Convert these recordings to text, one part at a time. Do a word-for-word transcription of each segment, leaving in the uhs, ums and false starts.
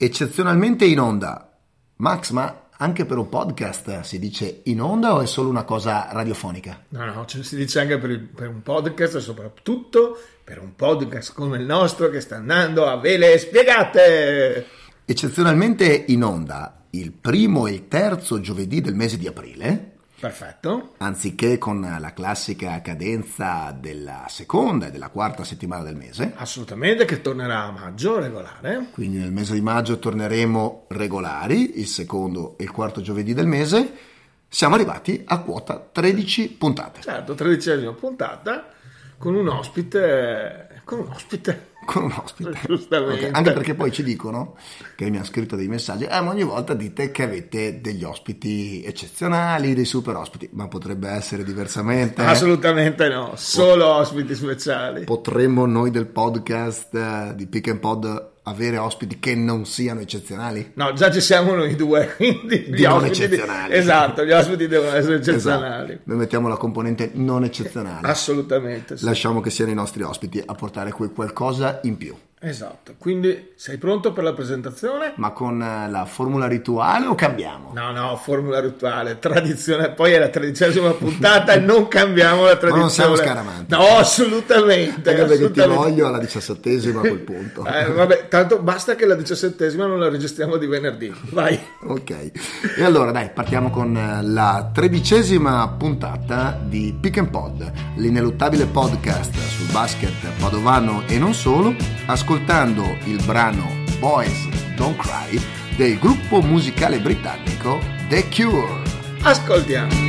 Eccezionalmente in onda. Max, ma anche per un podcast si dice in onda o è solo una cosa radiofonica? No, no, cioè si dice anche per, il, per un podcast e soprattutto per un podcast come il nostro che sta andando a vele spiegate. Eccezionalmente in onda il primo e il terzo giovedì del mese di aprile. Perfetto. Anziché con la classica cadenza della seconda e della quarta settimana del mese. Assolutamente, che tornerà a maggio regolare. Quindi nel mese di maggio torneremo regolari, il secondo e il quarto giovedì del mese. Siamo arrivati a quota tredici puntate. Certo, tredicesima puntata con un ospite, con un ospite. Con un ospite. Giustamente. Okay. Anche perché poi ci dicono, che mi hanno scritto dei messaggi, eh, ma ogni volta dite che avete degli ospiti eccezionali, dei super ospiti, ma potrebbe essere diversamente? Assolutamente no, solo ospiti speciali. Potremmo noi del podcast uh, di Pick and Pod avere ospiti che non siano eccezionali? No, già ci siamo noi due, quindi di non eccezionali. Di... Esatto, gli ospiti devono essere eccezionali. Esatto. Noi mettiamo la componente non eccezionale. Assolutamente sì. Lasciamo che siano i nostri ospiti a portare quel qualcosa in più. Esatto, quindi sei pronto per la presentazione? Ma con la formula rituale o cambiamo? No, no, formula rituale, tradizione, poi è la tredicesima puntata e non cambiamo la tradizione. Ma non siamo scaramanti. No, assolutamente. Anche perché assolutamente. ti voglio alla diciassettesima a quel punto. Eh, vabbè, tanto basta che la diciassettesima non la registriamo di venerdì, vai. Ok, e allora dai, partiamo con la tredicesima puntata di Pick and Pod, l'ineluttabile podcast sul basket padovano e non solo, ascoltando il brano Boys Don't Cry del gruppo musicale britannico The Cure. Ascoltiamo.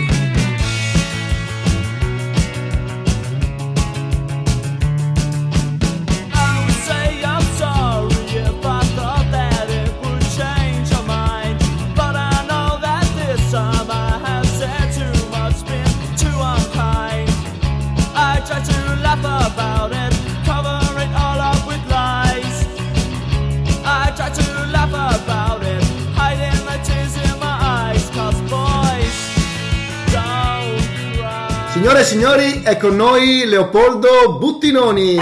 Signore e signori, è con noi Leopoldo Buttinoni.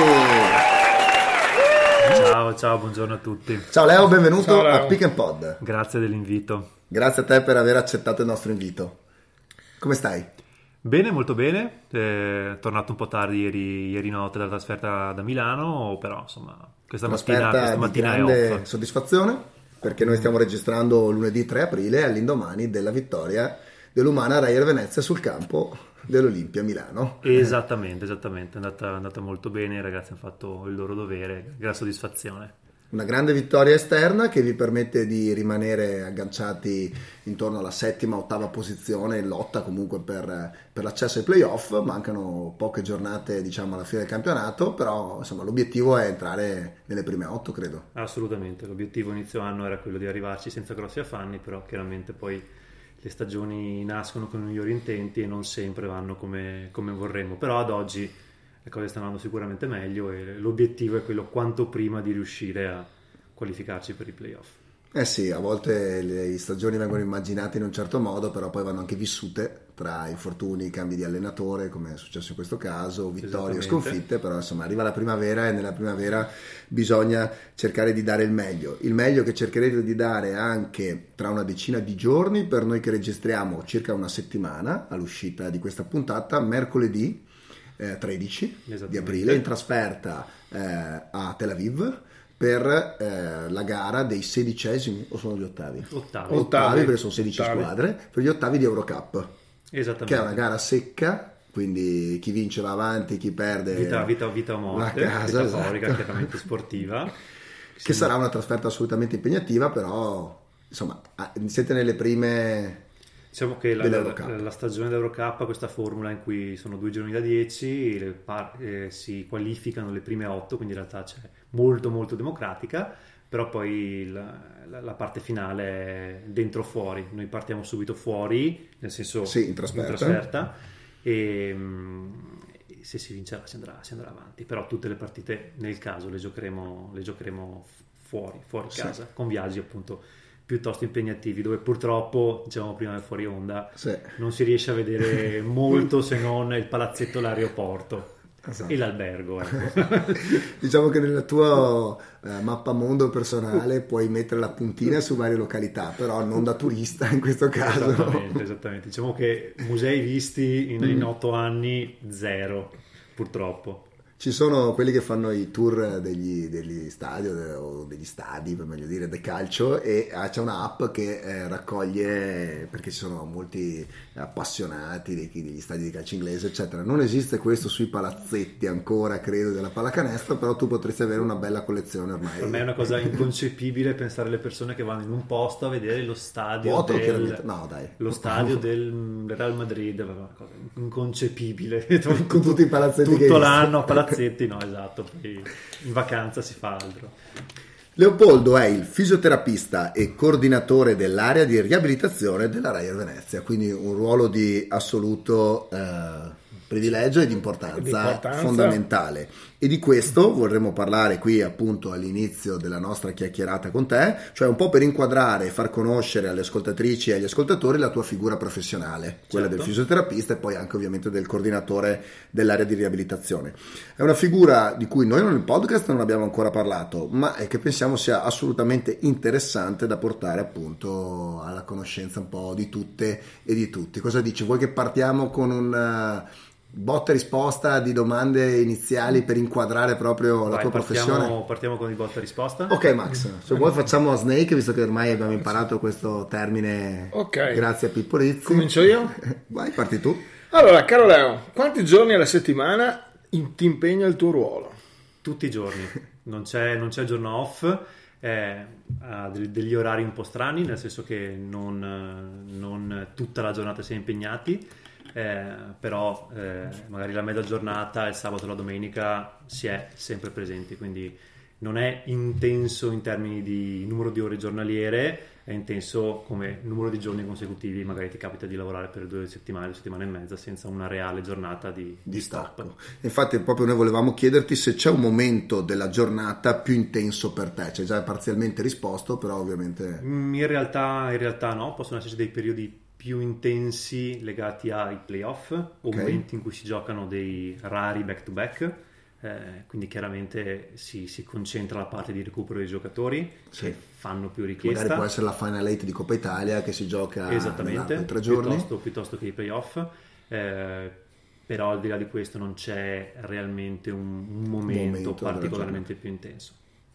Ciao, ciao, buongiorno a tutti. Ciao Leo, benvenuto Ciao, Leo. a Pick and Pod. Grazie dell'invito. Grazie a te per aver accettato il nostro invito. Come stai? Bene, molto bene. Eh, tornato un po' tardi ieri, ieri notte dalla trasferta da Milano, però insomma questa mattina, questa mattina di grande è off. soddisfazione, perché noi stiamo registrando lunedì tre aprile all'indomani della vittoria dell'Umana Reyer Venezia sul campo dell'Olimpia Milano. Esattamente, esattamente, è andata, è andata molto bene, i ragazzi hanno fatto il loro dovere, gran soddisfazione. Una grande vittoria esterna che vi permette di rimanere agganciati intorno alla settima, ottava posizione in lotta comunque per, per l'accesso ai playoff. Mancano poche giornate, diciamo, alla fine del campionato, però insomma l'obiettivo è entrare nelle prime otto, credo. Assolutamente, l'obiettivo inizio anno era quello di arrivarci senza grossi affanni, però chiaramente poi le stagioni nascono con i migliori intenti e non sempre vanno come, come vorremmo, però ad oggi le cose stanno andando sicuramente meglio e l'obiettivo è quello quanto prima di riuscire a qualificarci per i playoff. Eh sì, a volte le stagioni vengono immaginate in un certo modo, però poi vanno anche vissute tra infortuni, cambi di allenatore, come è successo in questo caso, vittorie e sconfitte, però insomma arriva la primavera e nella primavera bisogna cercare di dare il meglio. Il meglio che cercherete di dare anche tra una decina di giorni, per noi che registriamo circa una settimana all'uscita di questa puntata, mercoledì eh, tredici di aprile, in trasferta eh, a Tel Aviv, per eh, la gara dei sedicesimi, o sono gli ottavi? Ottavi. Ottavi, perché sono sedici Ottavi. squadre, per gli ottavi di Eurocup. Esattamente. Che è una gara secca, quindi chi vince va avanti, chi perde vita, vita, vita o morte, la casa, metaforica, esatto. Chiaramente sportiva. Che sì. Sarà una trasferta assolutamente impegnativa, però insomma siete nelle prime. Diciamo che la, la, la stagione d'Eurocup ha questa formula in cui sono due gironi da dieci, le par- eh, si qualificano le prime otto, quindi in realtà c'è molto molto democratica, però poi la, la, la parte finale è dentro fuori. Noi partiamo subito fuori, nel senso sì, in trasferta, in trasferta e mh, se si vincerà si andrà, si andrà avanti, però tutte le partite nel caso le giocheremo, le giocheremo fuori, fuori casa, sì. Con viaggi appunto piuttosto impegnativi, dove purtroppo, diciamo prima del fuori onda, sì. non si riesce a vedere molto se non il palazzetto, l'aeroporto. Esatto. E l'albergo. Ecco. Diciamo che nella tua eh, mappamondo personale puoi mettere la puntina su varie località, però non da turista in questo caso. Esattamente, esattamente. Diciamo che musei visti in, in otto anni, zero, purtroppo. Ci sono quelli che fanno i tour degli, degli stadi o degli stadi, per meglio dire, del calcio, e ah, c'è un'app che eh, raccoglie, perché ci sono molti appassionati dei, degli stadi di calcio inglese, eccetera. Non esiste questo sui palazzetti ancora, credo, della pallacanestro, però tu potresti avere una bella collezione ormai. Per me è una cosa inconcepibile pensare alle persone che vanno in un posto a vedere lo stadio Vuoto, del, chiaramente. No, dai. lo stadio del Real Madrid, è una cosa inconcepibile. Con tutti i palazzetti tutto che hai l'anno a visto. palazzetti, no, esatto, poi in vacanza si fa altro. Leopoldo è il fisioterapista e coordinatore dell'area di riabilitazione della Royal Venezia, quindi un ruolo di assoluto eh, privilegio e di importanza, Di importanza. fondamentale. E di questo vorremmo parlare qui appunto all'inizio della nostra chiacchierata con te, cioè un po' per inquadrare e far conoscere alle ascoltatrici e agli ascoltatori la tua figura professionale, quella Certo. del fisioterapista e poi anche ovviamente del coordinatore dell'area di riabilitazione. È una figura di cui noi nel podcast non abbiamo ancora parlato, ma è che pensiamo sia assolutamente interessante da portare appunto alla conoscenza un po' di tutte e di tutti. Cosa dici? Vuoi che partiamo con un uh, botta e risposta di domande iniziali per inquadrare proprio la Vai, tua partiamo, professione? partiamo con il botta e risposta. Ok Max, se vuoi facciamo a Snake, visto che ormai abbiamo imparato questo termine Ok. grazie a Pippo Rizzi. Comincio io? Vai, parti tu. Allora, caro Leo, quanti giorni alla settimana in- ti impegna il tuo ruolo? Tutti i giorni, non c'è, non c'è giorno off, eh, ha del- degli orari un po' strani, nel senso che non, eh, non tutta la giornata si è impegnati, eh, però eh, magari la mezza giornata, il sabato e la domenica si è sempre presenti, quindi non è intenso in termini di numero di ore giornaliere, è intenso come numero di giorni consecutivi, magari ti capita di lavorare per due settimane, due settimane e mezza senza una reale giornata di, Di di stacco. stop. Infatti proprio noi volevamo chiederti se c'è un momento della giornata più intenso per te, ci hai già parzialmente risposto, però ovviamente Mm, In realtà, in realtà no, possono esserci dei periodi più intensi legati ai playoff o Ok. momenti in cui si giocano dei rari back-to-back, eh, quindi chiaramente si, si concentra la parte di recupero dei giocatori Sì. che fanno più magari richiesta. può essere la Final Eight di Coppa Italia che si gioca Esattamente, nell'arco di tre giorni. piuttosto, piuttosto che i playoff, eh, però al di là di questo non c'è realmente un, un momento, Momento della particolarmente più intenso.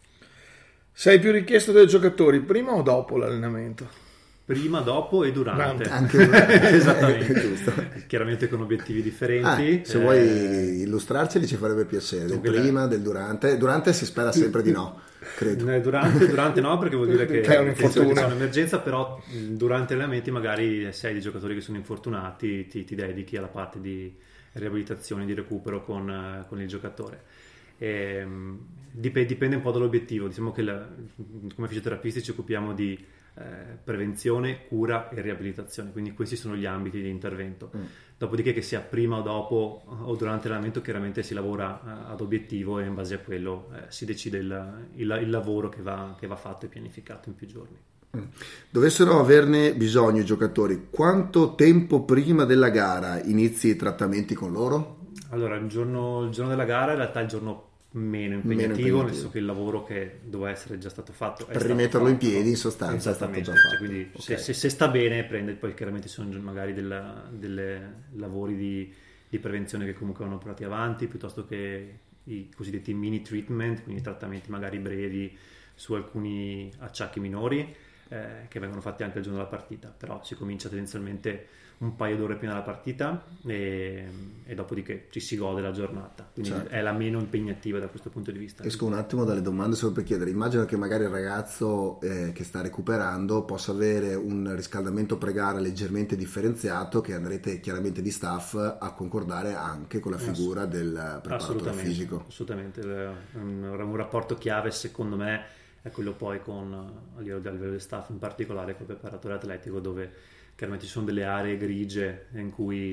Sei più richiesto dai giocatori prima o dopo l'allenamento? Prima, dopo e durante. Anche Esattamente. Giusto. Chiaramente con obiettivi Ah, differenti. se eh, vuoi illustrarceli ci farebbe piacere, del Dunque, prima, del durante. Durante si spera sempre di no, credo. eh, Durante, durante no, perché vuol dire che, Che è un nel senso infortunio. che c'è un'emergenza, però mh, durante gli allenamenti magari se hai dei giocatori che sono infortunati ti, ti dedichi alla parte di riabilitazione, di recupero con, eh, con il giocatore. E, mh, dip- dipende un po' dall'obiettivo. Diciamo che la- come fisioterapisti ci occupiamo di eh, prevenzione, cura e riabilitazione, quindi questi sono gli ambiti di intervento. Mm. Dopodiché che sia prima o dopo o durante l'allenamento chiaramente si lavora eh, ad obiettivo e in base a quello eh, si decide il, il- il lavoro che va, che va fatto e pianificato in più giorni. Dovessero averne bisogno i giocatori, quanto tempo prima della gara inizi i trattamenti con loro? Allora, il giorno, il giorno della gara in realtà è il giorno meno impegnativo, impegnativo. nel senso che il lavoro che doveva essere già stato fatto è Per stato rimetterlo in fatto. piedi, in sostanza, è stato Esattamente, già fatto. cioè, quindi Ok. se, se- se sta bene prende, poi chiaramente ci sono magari della- delle lavori di, di prevenzione che comunque vanno portati avanti, piuttosto che i cosiddetti mini treatment, quindi trattamenti magari brevi su alcuni acciacchi minori, eh, che vengono fatti anche il giorno della partita, però si comincia tendenzialmente un paio d'ore prima della partita e, e dopodiché ci si gode la giornata, quindi Certo. è la meno impegnativa da questo punto di vista. Esco un attimo dalle domande solo per chiedere, immagino che magari il ragazzo eh, che sta recuperando possa avere un riscaldamento pre-gara leggermente differenziato che andrete chiaramente di staff a concordare anche con la figura del preparatore Assolutamente, fisico. assolutamente. Eh, Un, un rapporto chiave secondo me è quello poi con a livello, a livello del staff, in particolare col preparatore atletico, dove chiaramente ci sono delle aree grigie in cui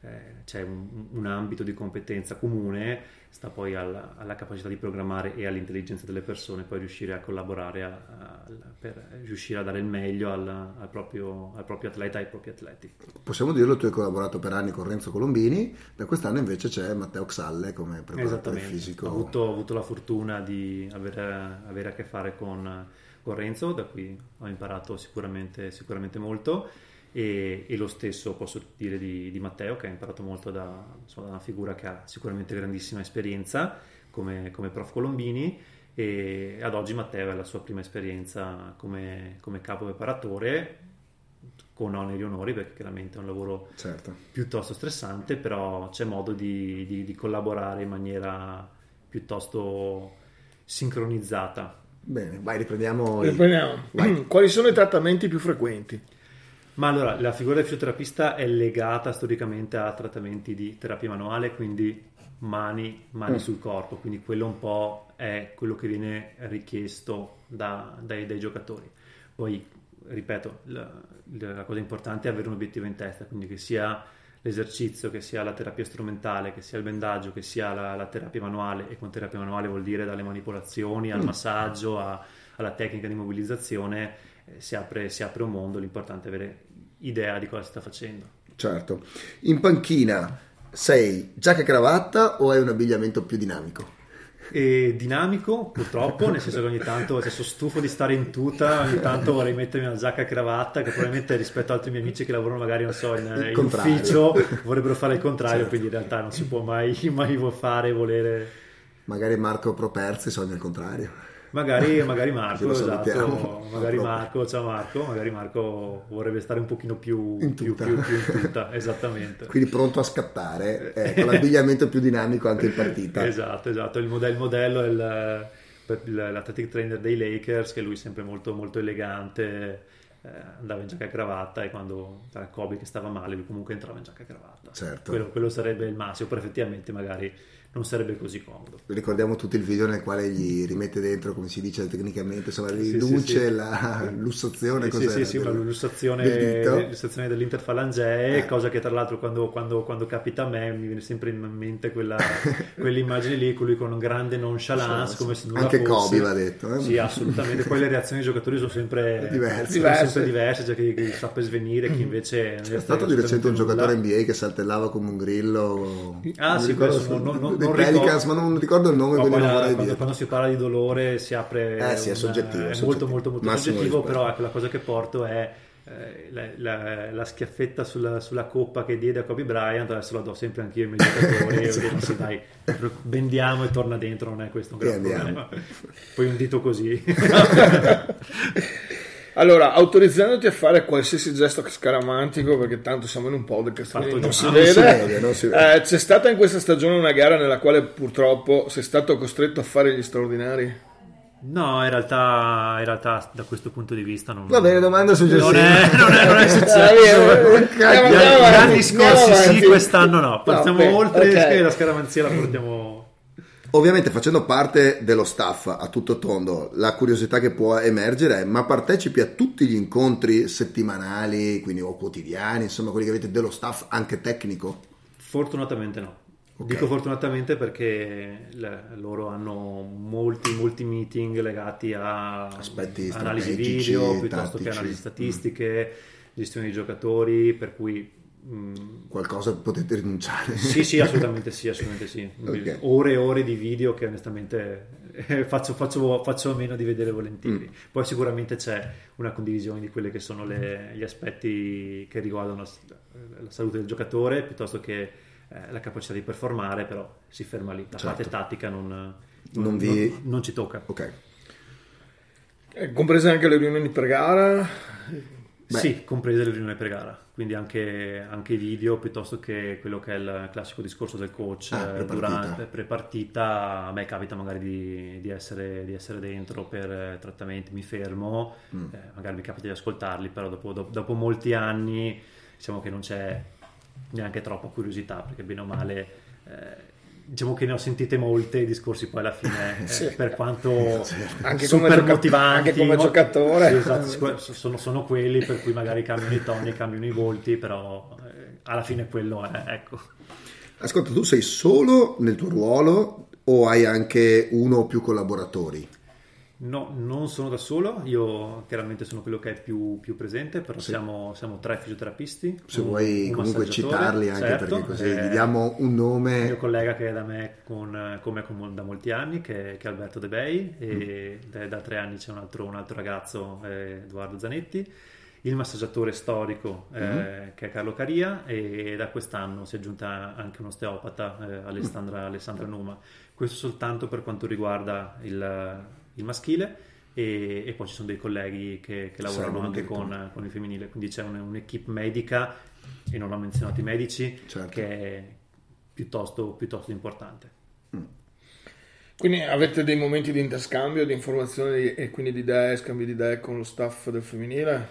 eh, c'è un, un ambito di competenza comune, sta poi alla, alla capacità di programmare e all'intelligenza delle persone poi riuscire a collaborare a, a, per riuscire a dare il meglio al, al, proprio, al proprio atleta e ai propri atleti. Possiamo dirlo, tu hai collaborato per anni con Renzo Colombini, per quest'anno invece c'è Matteo Xalle come preparatore fisico. Ho avuto, ho avuto la fortuna di avere, avere a che fare con, con Renzo, da cui ho imparato sicuramente, sicuramente molto. E, e lo stesso posso dire di, di Matteo, che ha imparato molto da, insomma, da una figura che ha sicuramente grandissima esperienza come, come prof Colombini, e ad oggi Matteo è la sua prima esperienza come, come capo preparatore, con oneri e onori, perché chiaramente è un lavoro certo. piuttosto stressante, però c'è modo di, di, di collaborare in maniera piuttosto sincronizzata. Bene, vai, riprendiamo. riprendiamo. Vai. Quali sono i trattamenti più frequenti? Ma allora, la figura del fisioterapista è legata storicamente a trattamenti di terapia manuale, quindi mani, mani mm. sul corpo, quindi quello un po' è quello che viene richiesto da, dai, dai giocatori. Poi, ripeto, la, la cosa importante è avere un obiettivo in testa, quindi che sia l'esercizio, che sia la terapia strumentale, che sia il bendaggio, che sia la, la terapia manuale, e con terapia manuale vuol dire dalle manipolazioni al mm. massaggio a, alla tecnica di mobilizzazione. Si apre, si apre un mondo, l'importante è avere idea di cosa si sta facendo. Certo. In panchina sei giacca e cravatta o hai un abbigliamento più dinamico? E dinamico, purtroppo, nel senso che ogni tanto cioè, sono stufo di stare in tuta, ogni tanto vorrei mettermi una giacca e cravatta, che probabilmente rispetto ad altri miei amici che lavorano magari, non so, in, in ufficio vorrebbero fare il contrario, certo. Quindi in realtà non si può mai, mai fare, volere. Magari Marco Properzi sogna il contrario. Magari, magari Marco, esatto, magari Marco, ciao Marco, magari Marco vorrebbe stare un pochino più in tuta, più, più, più in tuta, esattamente. Quindi pronto a scattare, eh, con l'abbigliamento più dinamico anche in partita. Esatto, esatto, il modello, il modello è il, l'athletic trainer dei Lakers, che lui è sempre molto, molto elegante, eh, andava in giacca e cravatta, e quando era Kobe che stava male, lui comunque entrava in giacca e cravatta. Certo. Quello, quello sarebbe il massimo, però effettivamente magari non sarebbe così comodo. Ricordiamo tutti il video nel quale gli rimette dentro, come si dice tecnicamente, insomma, riduce sì, sì, sì. la lussazione, sì, sì, sì, una lussazione, lussazione dell'interfalangee, eh. cosa che tra l'altro quando, quando, quando capita a me mi viene sempre in mente quella, quell'immagine lì, con lui con grande nonchalance, come se nulla anche fosse. Kobe va detto. Eh? Sì, assolutamente. Poi le reazioni dei giocatori sono sempre diverse, sono sempre diverse, cioè chi, chi sa per svenire, chi invece... C'è stato di recente un giocatore N B A che saltellava come un grillo. Ah sì, questo non, non, non Pelicans, ma non ricordo il nome, no, quindi non la, vorrei quando, dire. Quando si parla di dolore si apre, eh, sì, è soggettivo, un, è soggettivo. molto molto molto Massimo soggettivo, rispetto. però ecco, la cosa che porto è eh, la, la, la schiaffetta sulla, sulla coppa che diede a Kobe Bryant, adesso la do sempre anch'io ai miei giocatori e dico, sì, dai, bendiamo e torna dentro, non è questo un gran problema. Poi un dito così. Allora, autorizzandoti a fare qualsiasi gesto scaramantico, perché tanto siamo in un podcast, non, non, si non, vede. si vede, non si vede. Eh, c'è stata in questa stagione una gara nella quale purtroppo sei stato costretto a fare gli straordinari? No, in realtà, in realtà da questo punto di vista non... Va bene, domanda successiva. Non è, non è, non è successo. Gli anni scorsi sì, quest'anno no. Partiamo no, oltre, okay. La scaramanzia la portiamo... Ovviamente, facendo parte dello staff a tutto tondo, la curiosità che può emergere è: ma partecipi a tutti gli incontri settimanali, quindi o quotidiani, insomma quelli che avete dello staff anche tecnico? Fortunatamente no. Okay. Dico fortunatamente perché le, loro hanno molti molti meeting legati a aspetti analisi video piuttosto tattici. Che analisi statistiche, mm. gestione dei giocatori, per cui qualcosa potete rinunciare. Sì, sì, assolutamente sì, assolutamente sì. Okay. Ore e ore di video che onestamente eh, faccio, faccio, faccio a meno di vedere volentieri. Mm. Poi sicuramente c'è una condivisione di quelli che sono le, gli aspetti che riguardano la, la salute del giocatore, piuttosto che eh, la capacità di performare, però si ferma lì. La certo. parte tattica non, non, non, vi... non, non ci tocca. Ok. Eh, comprese anche le riunioni per gara? Beh. Sì, comprese le riunioni per gara, quindi anche, anche i video, piuttosto che quello che è il classico discorso del coach ah, pre-partita. Durante pre-partita. A me capita magari di, di, essere, di essere dentro per trattamenti, mi fermo, mm. eh, magari mi capita di ascoltarli, però dopo, dopo, dopo molti anni diciamo che non c'è neanche troppa curiosità, perché bene o male eh, diciamo che ne ho sentite molte, i discorsi poi alla fine sì. eh, per quanto anche super come motivanti, anche come giocatore sì, esatto, sono, sono quelli per cui magari cambiano i toni, cambiano i volti, però eh, alla fine quello è, ecco. Ascolta, tu sei solo nel tuo ruolo o hai anche uno o più collaboratori? No, non sono da solo, io chiaramente sono quello che è più, più presente, però sì. siamo, siamo tre fisioterapisti. Se un, vuoi un comunque citarli anche, certo, perché così eh, gli diamo un nome. Il mio collega che è da me con, con me con, da molti anni, che, che è Alberto De Bei, e mm. da, da tre anni c'è un altro, un altro ragazzo, eh, Edoardo Zanetti, il massaggiatore storico eh, mm. che è Carlo Caria, e da quest'anno si è aggiunta anche un osteopata, eh, Alessandra, mm. Alessandra Numa. Questo soltanto per quanto riguarda il... il maschile, e, e poi ci sono dei colleghi che, che lavorano sì, anche con, con il femminile, quindi c'è un, un'equipe medica, e non ho menzionato i medici, certo. che è piuttosto, piuttosto importante. Mm. Quindi avete dei momenti di interscambio di informazioni e quindi di idee, scambi di idee con lo staff del femminile?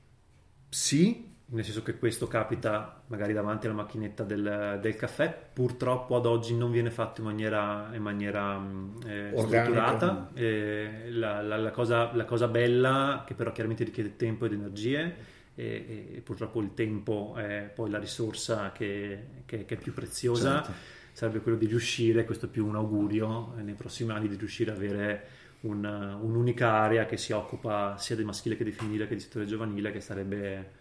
Sì, nel senso che questo capita magari davanti alla macchinetta del, del caffè, purtroppo ad oggi non viene fatto in maniera, in maniera eh, strutturata. Eh, la, la, la, cosa, la cosa bella, che però chiaramente richiede tempo ed energie, e, e purtroppo il tempo è poi la risorsa che, che, che è più preziosa, certo. sarebbe quello di riuscire, questo è più un augurio, eh, nei prossimi anni di riuscire ad avere un, un'unica area che si occupa sia del maschile che del femminile che del settore giovanile, che sarebbe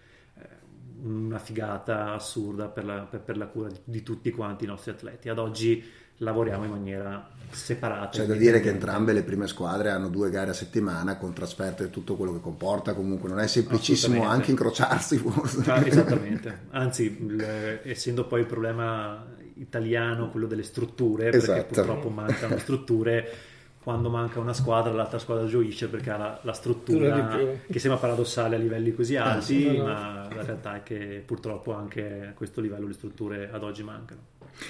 una figata assurda per la, per, per la cura di, di tutti quanti i nostri atleti. Ad oggi lavoriamo in maniera separata. C'è da dire che entrambe le prime squadre hanno due gare a settimana con trasferte e tutto quello che comporta, comunque non è semplicissimo anche incrociarsi forse. Ah, esattamente, anzi l- essendo poi il problema italiano quello delle strutture, perché esatto. purtroppo mancano strutture. Quando manca una squadra, l'altra squadra gioisce perché ha la, la struttura che sembra paradossale a livelli così alti, eh, sì, ma la realtà è che purtroppo anche a questo livello le strutture ad oggi mancano.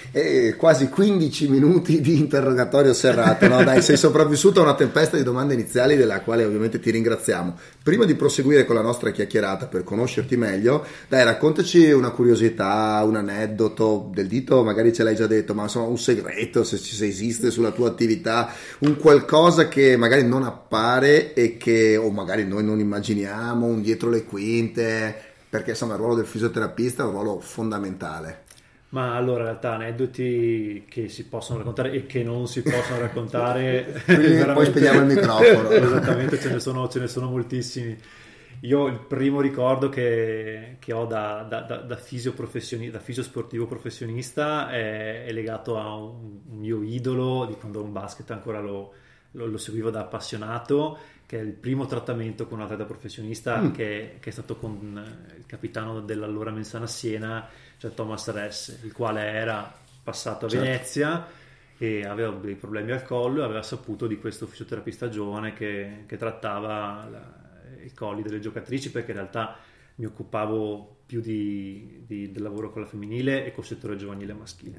E quasi quindici minuti di interrogatorio serrato, no? Dai, sei sopravvissuto a una tempesta di domande iniziali della quale ovviamente ti ringraziamo. Prima di proseguire con la nostra chiacchierata per conoscerti meglio, dai, raccontaci una curiosità, un aneddoto del dito, magari ce l'hai già detto, ma insomma un segreto se, se esiste sulla tua attività, un qualcosa che magari non appare e che o magari noi non immaginiamo, un dietro le quinte, perché insomma il ruolo del fisioterapista è un ruolo fondamentale. Ma allora in realtà aneddoti che si possono raccontare e che non si possono raccontare poi spegniamo il microfono. Esattamente, ce ne sono, ce ne sono moltissimi. Io il primo ricordo che, che ho da, da, da, da, fisio da fisio sportivo professionista è, è legato a un, un mio idolo di quando ero un basket ancora lo, lo, lo seguivo da appassionato, che è il primo trattamento con un atleta professionista mm. che, che è stato con il capitano dell'allora Mensana Siena, cioè Thomas Ress, il quale era passato a certo. Venezia e aveva dei problemi al collo, e aveva saputo di questo fisioterapista giovane che, che trattava la, i colli delle giocatrici, perché in realtà mi occupavo più di, di, del lavoro con la femminile e col settore giovanile e maschile.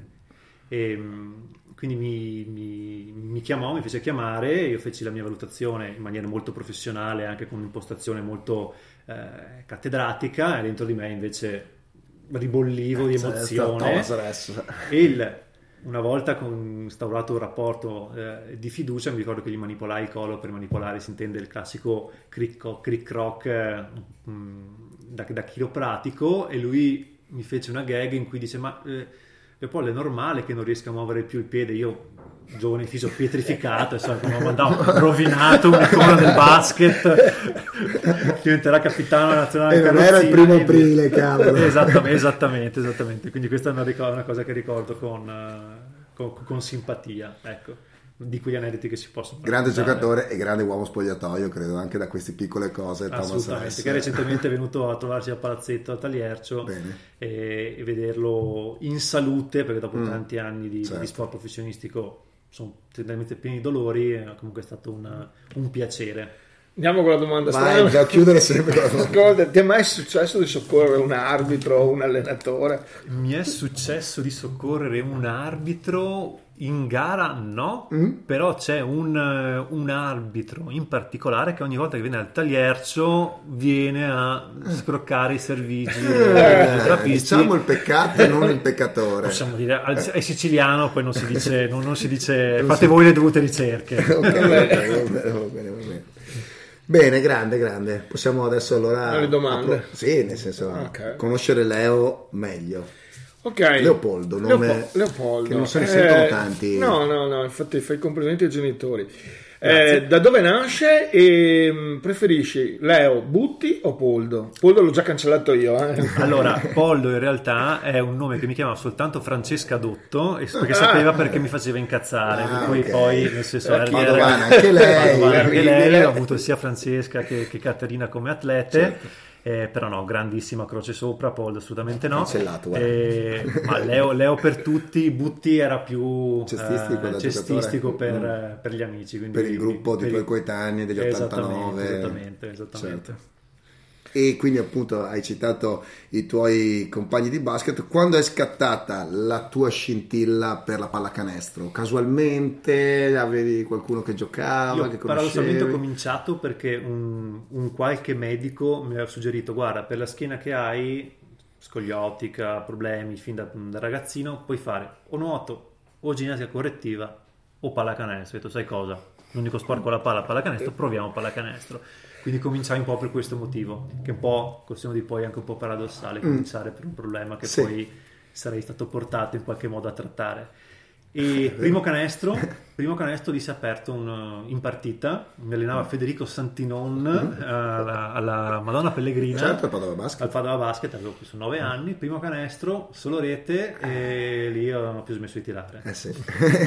E quindi mi, mi, mi chiamò, mi fece chiamare, io feci la mia valutazione in maniera molto professionale, anche con un'impostazione molto eh, cattedratica, e dentro di me invece ribollivo di emozione. E il, una volta con, instaurato un rapporto eh, di fiducia, mi ricordo che gli manipolai il collo. Per manipolare si intende il classico cric cric croc eh, da, da chiropratico, e lui mi fece una gag in cui dice: ma eh, e poi è normale che non riesca a muovere più il piede. Io, giovane fisio pietrificato, insomma, come ho mandato rovinato un'icona del basket, diventerà capitano nazionale. E non era il primo aprile, cavolo. Esattamente, esattamente, esattamente. Quindi questa è una, una cosa che ricordo con, con, con simpatia, ecco, di quegli aneddoti che si possono grande raccontare. Giocatore e grande uomo spogliatoio, credo, anche da queste piccole cose. Assolutamente, che recentemente è venuto a trovarci al palazzetto a Taliercio e, e vederlo in salute, perché dopo mm, tanti anni di, certo. di sport professionistico sono tendenzialmente pieni di dolori, è comunque stato una, un piacere. Andiamo con la domanda. Vai, bisogna chiudere sempre. Ascolta, ti è mai successo di soccorrere un arbitro o un allenatore? Mi è successo di soccorrere un arbitro in gara, no, mm? Però c'è un, un arbitro in particolare che ogni volta che viene al Taliercio viene a scroccare i servigi eh, diciamo il peccato e non il peccatore. Possiamo dire, è siciliano, poi non si dice, non, non si dice fate voi le dovute ricerche. Ok, va bene, va bene, va bene. Bene, grande, grande. Possiamo adesso allora... Le domande. Appro- sì, nel senso, Okay. conoscere Leo meglio. Ok. Leopoldo, nome Leopo- Leopoldo. che non se ne sentono Eh, tanti. No, no, no, infatti fai i complimenti ai genitori. Eh, da dove nasce e mh, preferisci Leo Butti o Poldo? Poldo l'ho già cancellato io. Eh. Allora, Poldo in realtà è un nome che mi chiamava soltanto Francesca Dotto, e perché sapeva perché mi faceva incazzare, Ah, per cui ok. poi nel senso era Padovana anche lei. Padovana anche lei, Terribile. ho avuto sia Francesca che, che Caterina come atlete. Certo. Eh, però no, grandissima croce sopra, Poldo assolutamente no. Cancellato, guarda. Eh, ma Leo, Leo per tutti, Butti era più Cestistico eh, da cestistico per, giocatore. eh, per gli amici, quindi Per il gruppo di per tuoi i- coetanei degli ottantanove. Esattamente, esattamente. Certo. E quindi appunto hai citato i tuoi compagni di basket. Quando è scattata la tua scintilla per la pallacanestro? Casualmente avevi qualcuno che giocava, Io che paradossalmente ho conoscevi? cominciato perché un, un qualche medico mi aveva suggerito: guarda, per la schiena che hai, scoliotica, problemi fin da, da ragazzino, puoi fare o nuoto o ginnastica correttiva o pallacanestro. Ho detto, sai cosa? L'unico sport con la palla, pallacanestro, proviamo pallacanestro. Quindi cominciai un po' per questo motivo, che è un po', questione di poi anche un po' paradossale, cominciare per un problema che Sì. poi sarei stato portato in qualche modo a trattare. E primo canestro, primo canestro lì si è aperto un, in partita, mi allenava Federico Santinon alla, alla Madonna Pellegrina, Certo, Padova Basket. al Padova Basket, avevo questo nove anni, primo canestro, solo rete, e lì non ho più smesso di tirare. Eh sì.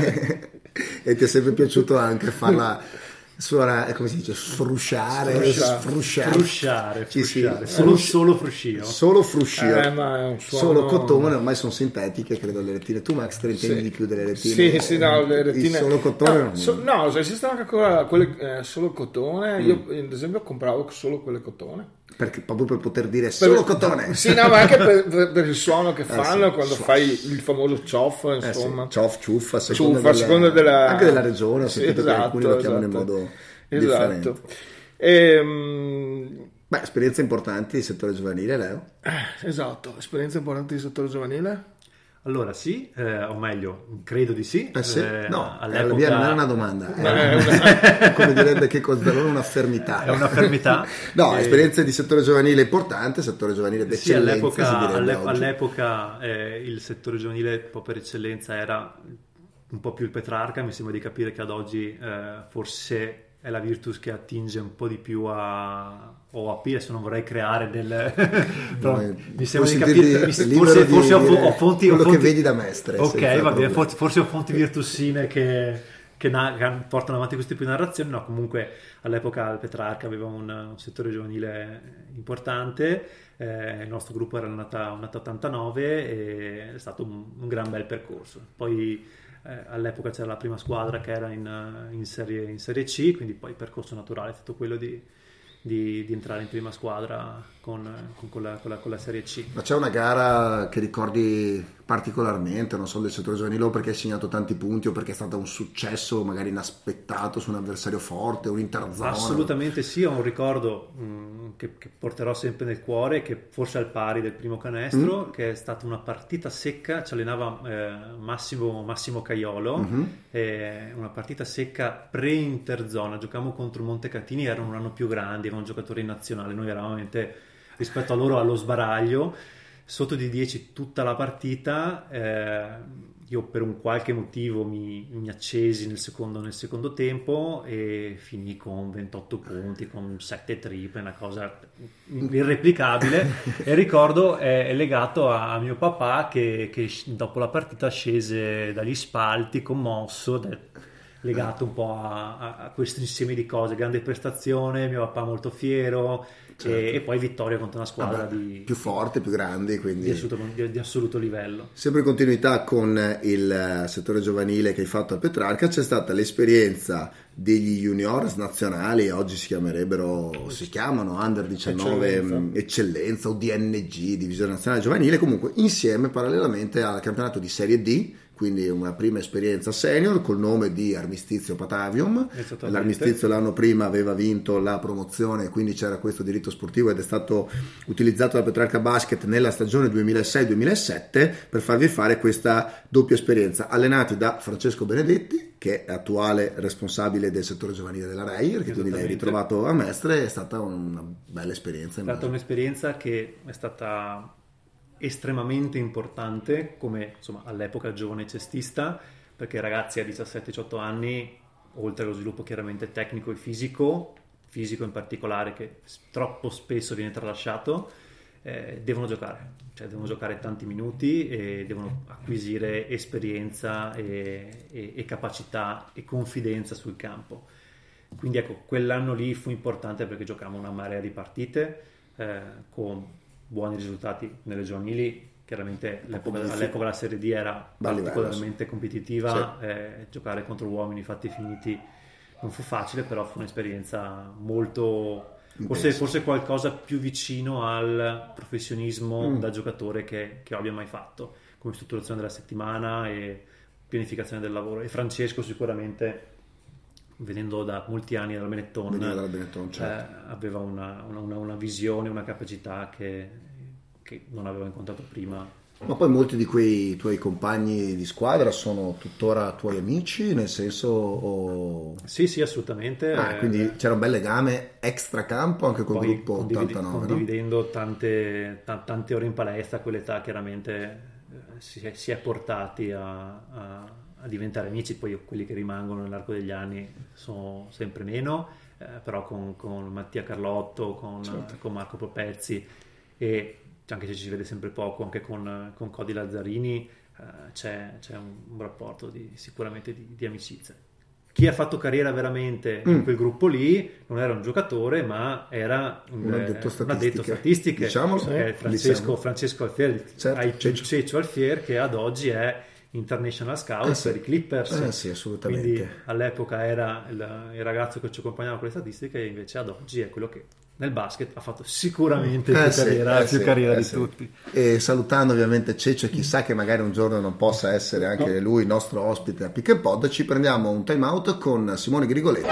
E ti è sempre piaciuto anche farla suona, come si dice, sfrusciare, Sfrusciare. sfrusciare, Frusciare, Sì, sì. frusciare. Solo, solo fruscio. solo fruscio, Eh, ma è un suono- solo cotone, ormai sono sintetiche, credo, le rettine. Tu Max te ne intendi Sì. di più delle rettine? Sì, sì, no, le rettine. Il solo cotone No, non- so- no, esistono anche ancora quelle eh, solo cotone. Io, ad esempio, compravo solo quelle cotone. perché, proprio per poter dire solo cotone. Sì, no, ma anche per, per- per il suono che fanno sì. quando Swash. fai il famoso cioff, Eh sì, insomma. cioff, ciuffa, a seconda, Ciuffa, a della, seconda della... anche della regione, ho Sì, sentito che alcuni lo chiamano in esatto. modo Esatto. differente. Ehm, Beh, esperienze importanti di settore giovanile, Leo. eh, esatto, esperienza importante di settore giovanile? Allora sì, eh, o meglio, credo di sì. Eh sì, Eh, no, all'epoca- via, non era una domanda, Ma era è una- come direbbe che Cosdalone, un'affermità. È una fermità. No, Eh, esperienze di settore giovanile importante, settore giovanile Sì, d'eccellenza, all'epoca, si direbbe all'e- oggi. all'epoca eh, il settore giovanile un po' per eccellenza era un po' più il Petrarca. Mi sembra di capire che ad oggi eh, forse è la Virtus che attinge un po' di più a o a P, adesso non vorrei creare del però No, mi sembra puoi di capire sentirti mi se- libero forse, di forse ho, dire fo- ho fonti, ho quello che fonti- vedi da mestre, ok, senza va bene, problemi. forse, forse ho fonti virtussine che, che, na- che portano avanti questo tipo di narrazione. No, comunque all'epoca il Petrarca aveva un, un settore giovanile importante. Eh, il nostro gruppo era nata nata ottantanove e è stato un, un gran bel percorso. Poi eh, all'epoca c'era la prima squadra che era in, eh, in, serie, in Serie C, quindi poi il percorso naturale è stato quello di, di, di entrare in prima squadra con, con, con, la, con, la, con la Serie C. Ma c'è una gara che ricordi particolarmente, non so, del settore giovanile, o perché hai segnato tanti punti o perché è stato un successo magari inaspettato su un avversario forte, un interzona? Assolutamente sì, ho un ricordo mh, che, che porterò sempre nel cuore, che forse al pari del primo canestro, Mm. che è stata una partita secca, ci allenava eh, Massimo, Massimo Caiolo, Mhm. eh, una partita secca pre-interzona, giocavamo contro Montecatini, erano un anno più grandi, erano giocatori nazionali, noi eravamo veramente rispetto a loro allo sbaraglio, sotto di dieci tutta la partita. eh, io per un qualche motivo mi, mi accesi nel secondo, nel secondo tempo e finì con ventotto punti, con sette triple, una cosa irreplicabile. E il ricordo è, è legato a, a mio papà che, che dopo la partita scese dagli spalti commosso, de- legato un po' a, a- a questo insieme di cose, grande prestazione, mio papà molto fiero. Certo. E, e poi vittoria contro una squadra Vabbè, di, più forte, più grandi, quindi di assoluto, di- di assoluto livello. sempre in continuità con il eh, settore giovanile che hai fatto a Petrarca, c'è stata l'esperienza degli juniors nazionali, oggi si chiamerebbero, si chiamano Under diciannove Eccellenza. mh, Eccellenza o D N G, Divisione Nazionale Giovanile, comunque insieme parallelamente al campionato di Serie D, quindi una prima esperienza senior col nome di Armistizio Patavium. L'Armistizio l'anno prima aveva vinto la promozione, quindi c'era questo diritto sportivo ed è stato utilizzato da Petrarca Basket nella stagione duemilasei duemilasette per farvi fare questa doppia esperienza, allenati da Francesco Benedetti, che è attuale responsabile del settore giovanile della Reyer, che quindi l'hai ritrovato a Mestre. È stata una bella esperienza. È stata un'esperienza che è stata estremamente importante come, insomma, all'epoca giovane cestista, perché i ragazzi a diciassette diciotto anni, oltre allo sviluppo chiaramente tecnico e fisico, fisico in particolare che troppo spesso viene tralasciato, eh, devono giocare, cioè devono giocare tanti minuti e devono acquisire esperienza e, e, e capacità e confidenza sul campo. Quindi ecco, quell'anno lì fu importante perché giocavamo una marea di partite eh, con buoni risultati nelle giovanili. Chiaramente all'epoca, all'epoca la Serie D era particolarmente competitiva, sì. eh, giocare contro uomini fatti finiti non fu facile, però fu un'esperienza molto, forse, forse qualcosa più vicino al professionismo mm. da giocatore che, che abbia mai fatto, come strutturazione della settimana e pianificazione del lavoro. E Francesco sicuramente, venendo da molti anni dalla Benetton, dalla Benetton certo. eh, aveva una, una, una visione, una capacità che, che non avevo incontrato prima. Ma poi molti di quei tuoi compagni di squadra sono tuttora tuoi amici, nel senso o... Sì, sì, assolutamente. Ah, quindi eh, c'era un bel legame extracampo anche col gruppo condivide, ottantanove, condividendo no? tante, t- tante ore in palestra, a quell'età chiaramente eh, si, è, si è portati a, a, a diventare amici. Poi quelli che rimangono nell'arco degli anni sono sempre meno, eh, però con, con Mattia Carlotto, con, certo. con Marco Popezzi, e anche se ci si vede sempre poco, anche con, con Cody Lazzarini eh, c'è, c'è un, un rapporto di, sicuramente di, di amicizia. Chi ha fatto carriera veramente mm. in quel gruppo lì non era un giocatore, ma era un, un addetto eh, statistiche, statistiche diciamolo, eh, Francesco, Francesco Alfier, certo, Ceccio. Ceccio Alfier, che ad oggi è International Scout eh sì. per i Clippers. Eh sì, assolutamente. Quindi all'epoca era il, il ragazzo che ci accompagnava con le statistiche, e invece ad oggi è quello che nel basket ha fatto sicuramente eh più sì, carriera, eh più sì, carriera eh di sì. tutti. E salutando ovviamente Ceccio, e chissà che magari un giorno non possa essere anche no. lui il nostro ospite a Pick and Pod, ci prendiamo un time out con Simone Grigoletto.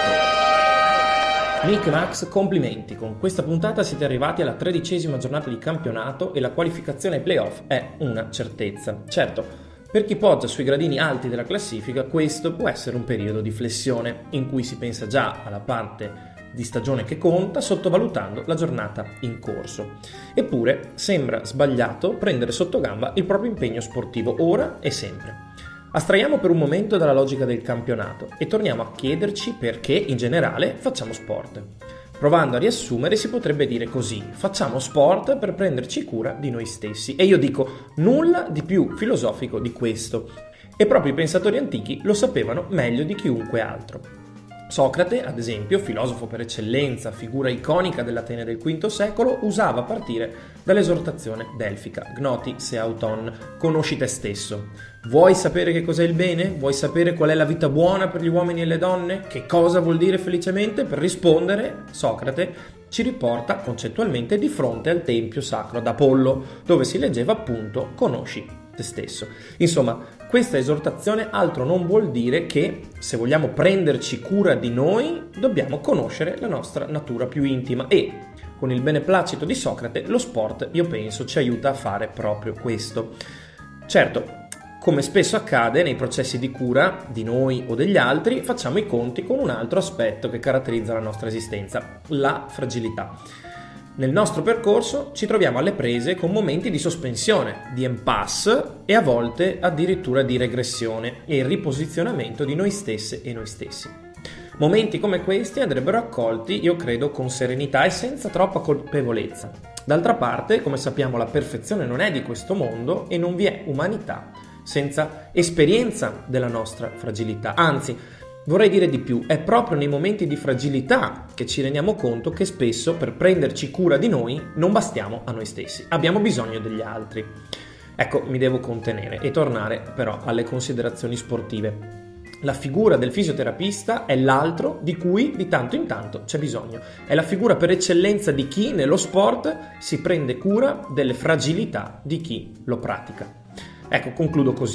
Nick e Max, complimenti, con questa puntata siete arrivati alla tredicesima giornata di campionato e la qualificazione ai playoff è una certezza. Certo, per chi poggia sui gradini alti della classifica questo può essere un periodo di flessione in cui si pensa già alla parte di stagione che conta, sottovalutando la giornata in corso. Eppure sembra sbagliato prendere sotto gamba il proprio impegno sportivo ora e sempre. Astraiamo per un momento dalla logica del campionato e torniamo a chiederci perché in generale facciamo sport. Provando a riassumere si potrebbe dire così: facciamo sport per prenderci cura di noi stessi, e io dico nulla di più filosofico di questo, e proprio i pensatori antichi lo sapevano meglio di chiunque altro. Socrate, ad esempio, filosofo per eccellenza, figura iconica dell'Atene del quinto secolo, usava a partire dall'esortazione delfica, gnoti se auton, conosci te stesso. Vuoi sapere che cos'è il bene? Vuoi sapere qual è la vita buona per gli uomini e le donne? Che cosa vuol dire felicemente? Per rispondere, Socrate ci riporta concettualmente di fronte al tempio sacro ad Apollo, dove si leggeva appunto conosci te stesso. Insomma, questa esortazione altro non vuol dire che, se vogliamo prenderci cura di noi, dobbiamo conoscere la nostra natura più intima, e, con il beneplacito di Socrate, lo sport, io penso, ci aiuta a fare proprio questo. Certo, come spesso accade nei processi di cura di noi o degli altri, facciamo i conti con un altro aspetto che caratterizza la nostra esistenza: la fragilità. Nel nostro percorso ci troviamo alle prese con momenti di sospensione, di impasse e a volte addirittura di regressione e riposizionamento di noi stesse e noi stessi. Momenti come questi andrebbero accolti, io credo, con serenità e senza troppa colpevolezza. D'altra parte, come sappiamo, la perfezione non è di questo mondo e non vi è umanità senza esperienza della nostra fragilità. Anzi, vorrei dire di più, è proprio nei momenti di fragilità che ci rendiamo conto che spesso per prenderci cura di noi non bastiamo a noi stessi, abbiamo bisogno degli altri. Ecco, mi devo contenere e tornare però alle considerazioni sportive. La figura del fisioterapista è l'altro di cui di tanto in tanto c'è bisogno. È la figura per eccellenza di chi nello sport si prende cura delle fragilità di chi lo pratica. Ecco, concludo così.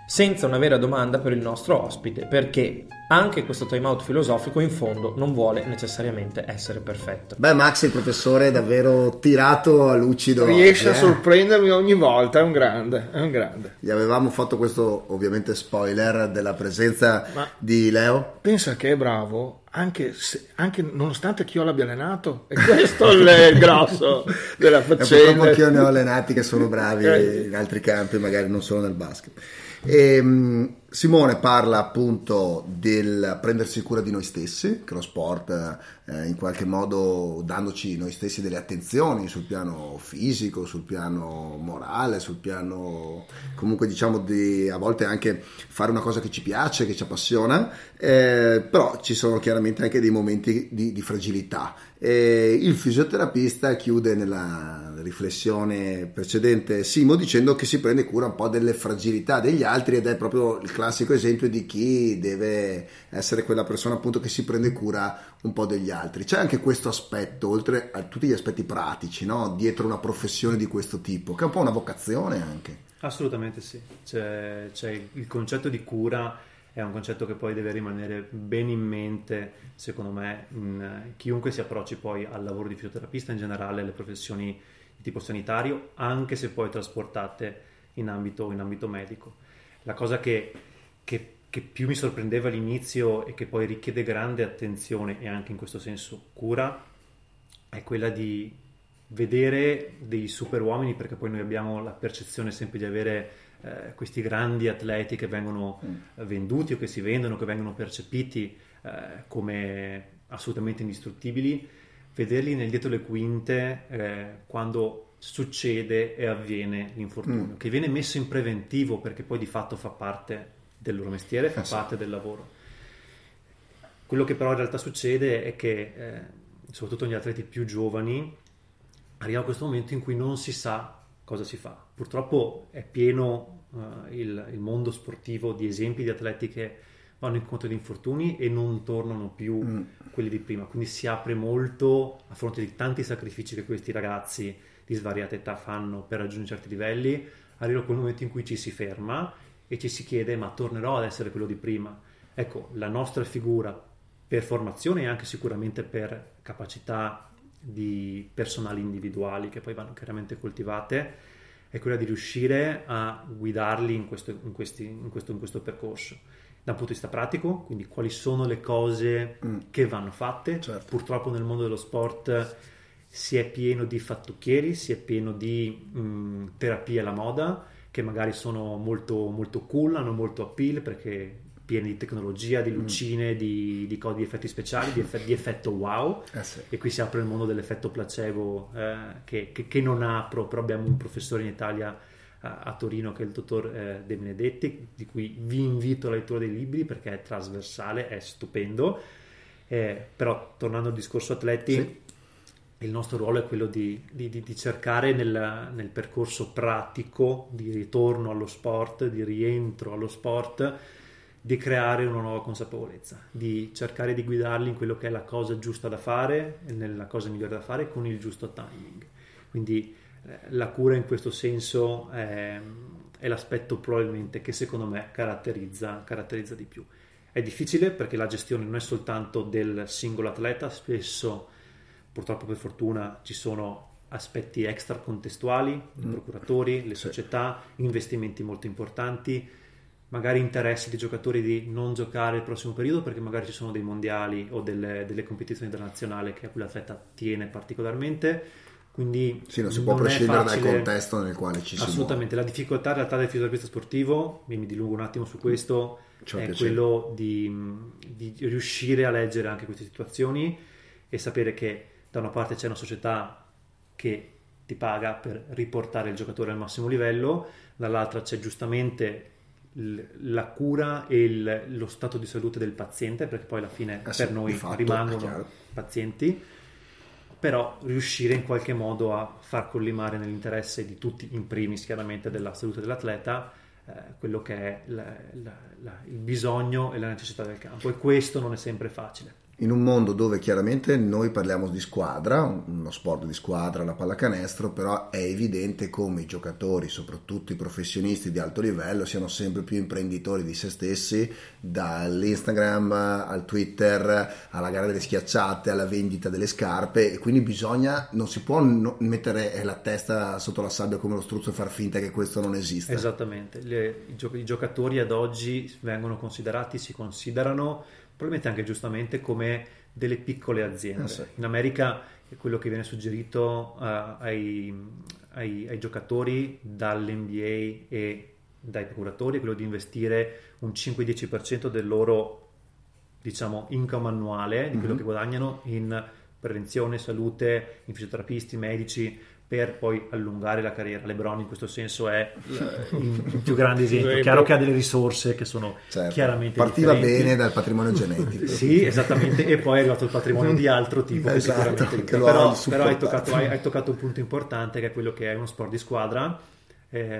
senza una vera domanda per il nostro ospite, perché anche questo time out filosofico in fondo non vuole necessariamente essere perfetto. Beh, Max, il professore è davvero tirato a lucido. Riesce oggi, a eh? sorprendermi ogni volta, è un grande, è un grande. Gli avevamo fatto questo, ovviamente, spoiler della presenza Ma di Leo. pensa che è bravo, anche, se, anche nonostante che io l'abbia allenato, e questo è il grosso della E purtroppo faccenda. anch'io ne ho allenati che sono bravi Eh. in altri campi, magari non solo nel basket. E, mh, Simone parla appunto del prendersi cura di noi stessi, che lo sport eh, in qualche modo dandoci noi stessi delle attenzioni sul piano fisico, sul piano morale, sul piano comunque diciamo di a volte anche fare una cosa che ci piace, che ci appassiona, eh, però ci sono chiaramente anche dei momenti di, di fragilità. E il fisioterapista chiude nella riflessione precedente Simo dicendo che si prende cura un po' delle fragilità degli altri, ed è proprio il classico esempio di chi deve essere quella persona appunto che si prende cura un po' degli altri. C'è anche questo aspetto, oltre a tutti gli aspetti pratici, no? Dietro una professione di questo tipo, che è un po' una vocazione anche. Assolutamente sì, c'è, c'è il concetto di cura, è un concetto che poi deve rimanere bene in mente, secondo me, in chiunque si approcci poi al lavoro di fisioterapista, in generale alle professioni di tipo sanitario, anche se poi trasportate in ambito, in ambito medico. La cosa che, che, che più mi sorprendeva all'inizio e che poi richiede grande attenzione e anche in questo senso cura è quella di vedere dei super uomini, perché poi noi abbiamo la percezione sempre di avere eh, questi grandi atleti che vengono mm. venduti o che si vendono, che vengono percepiti eh, come assolutamente indistruttibili, vederli nel dietro le quinte eh, quando succede e avviene l'infortunio, mm. che viene messo in preventivo perché poi di fatto fa parte del loro mestiere, fa eh, parte sì. del lavoro. Quello che però in realtà succede è che eh, soprattutto negli atleti più giovani arriva questo momento in cui non si sa cosa si fa. Purtroppo è pieno uh, il, il mondo sportivo di esempi di atleti che vanno incontro di infortuni e non tornano più mm. quelli di prima, quindi si apre molto a fronte di tanti sacrifici che questi ragazzi di svariate età fanno per raggiungere certi livelli. Arriva quel momento in cui ci si ferma e ci si chiede: ma tornerò ad essere quello di prima? Ecco, la nostra figura per formazione e anche sicuramente per capacità di personali individuali che poi vanno chiaramente coltivate è quella di riuscire a guidarli in questo, in questi, in questo, in questo percorso da un punto di vista pratico, quindi quali sono le cose mm. che vanno fatte. Certo. Purtroppo nel mondo dello sport si è pieno di fattucchieri, si è pieno di mh, terapie alla moda che magari sono molto, molto cool, hanno molto appeal perché pieni di tecnologia, di lucine, mm. di, di codi di effetti speciali, di, eff- di effetto wow, eh sì. e qui si apre il mondo dell'effetto placebo eh, che, che, che non apro, però abbiamo un professore in Italia a, a Torino che è il dottor eh, De Benedetti, di cui vi invito alla lettura dei libri perché è trasversale, è stupendo. Eh, però tornando al discorso atleti, sì. il nostro ruolo è quello di, di, di cercare nel, nel percorso pratico di ritorno allo sport, di rientro allo sport, di creare una nuova consapevolezza, di cercare di guidarli in quello che è la cosa giusta da fare, nella cosa migliore da fare con il giusto timing. Quindi eh, la cura in questo senso è, è l'aspetto probabilmente che secondo me caratterizza, caratterizza di più. È difficile perché la gestione non è soltanto del singolo atleta, spesso purtroppo per fortuna ci sono aspetti extra contestuali, i procuratori, le società, investimenti molto importanti, magari interessi di giocatori di non giocare il prossimo periodo perché magari ci sono dei mondiali o delle, delle competizioni internazionali che a cui l'atleta tiene particolarmente, quindi sì, non si può prescindere dal contesto nel quale ci si assolutamente muove. La difficoltà in realtà del fisioterapista sportivo, mi dilungo un attimo su questo, Ciò è quello di, di riuscire a leggere anche queste situazioni e sapere che da una parte c'è una società che ti paga per riportare il giocatore al massimo livello, dall'altra c'è giustamente la cura e il, lo stato di salute del paziente, perché poi alla fine eh sì, per noi fatto, rimangono pazienti, però riuscire in qualche modo a far collimare nell'interesse di tutti, in primis chiaramente della salute dell'atleta, eh, quello che è la, la, la, il bisogno e la necessità del campo, e questo non è sempre facile. in un mondo dove chiaramente noi parliamo di squadra, uno sport di squadra, la pallacanestro, però è evidente come i giocatori, soprattutto i professionisti di alto livello, siano sempre più imprenditori di se stessi, dall'Instagram al Twitter, alla gara delle schiacciate, alla vendita delle scarpe, e quindi bisogna, non si può mettere la testa sotto la sabbia come lo struzzo e far finta che questo non esista. Esattamente, Le, i, gio- i giocatori ad oggi vengono considerati, si considerano probabilmente anche giustamente come delle piccole aziende. Ah, sì. In America è quello che viene suggerito uh, ai, ai, ai giocatori dall'N B A e dai procuratori, è quello di investire un cinque-dieci per cento del loro, diciamo, income annuale, di quello Mm-hmm. che guadagnano in prevenzione, salute, in fisioterapisti, medici, per poi allungare la carriera. LeBron in questo senso è il più grande esempio. Chiaro che ha delle risorse che sono certo. chiaramente Partiva differenti. bene dal patrimonio genetico. Sì, esattamente, e poi è arrivato il patrimonio di altro tipo, che Esatto, sicuramente che lo però, ha però hai, supportato. toccato, hai, hai toccato un punto importante, che è quello che è uno sport di squadra. Eh,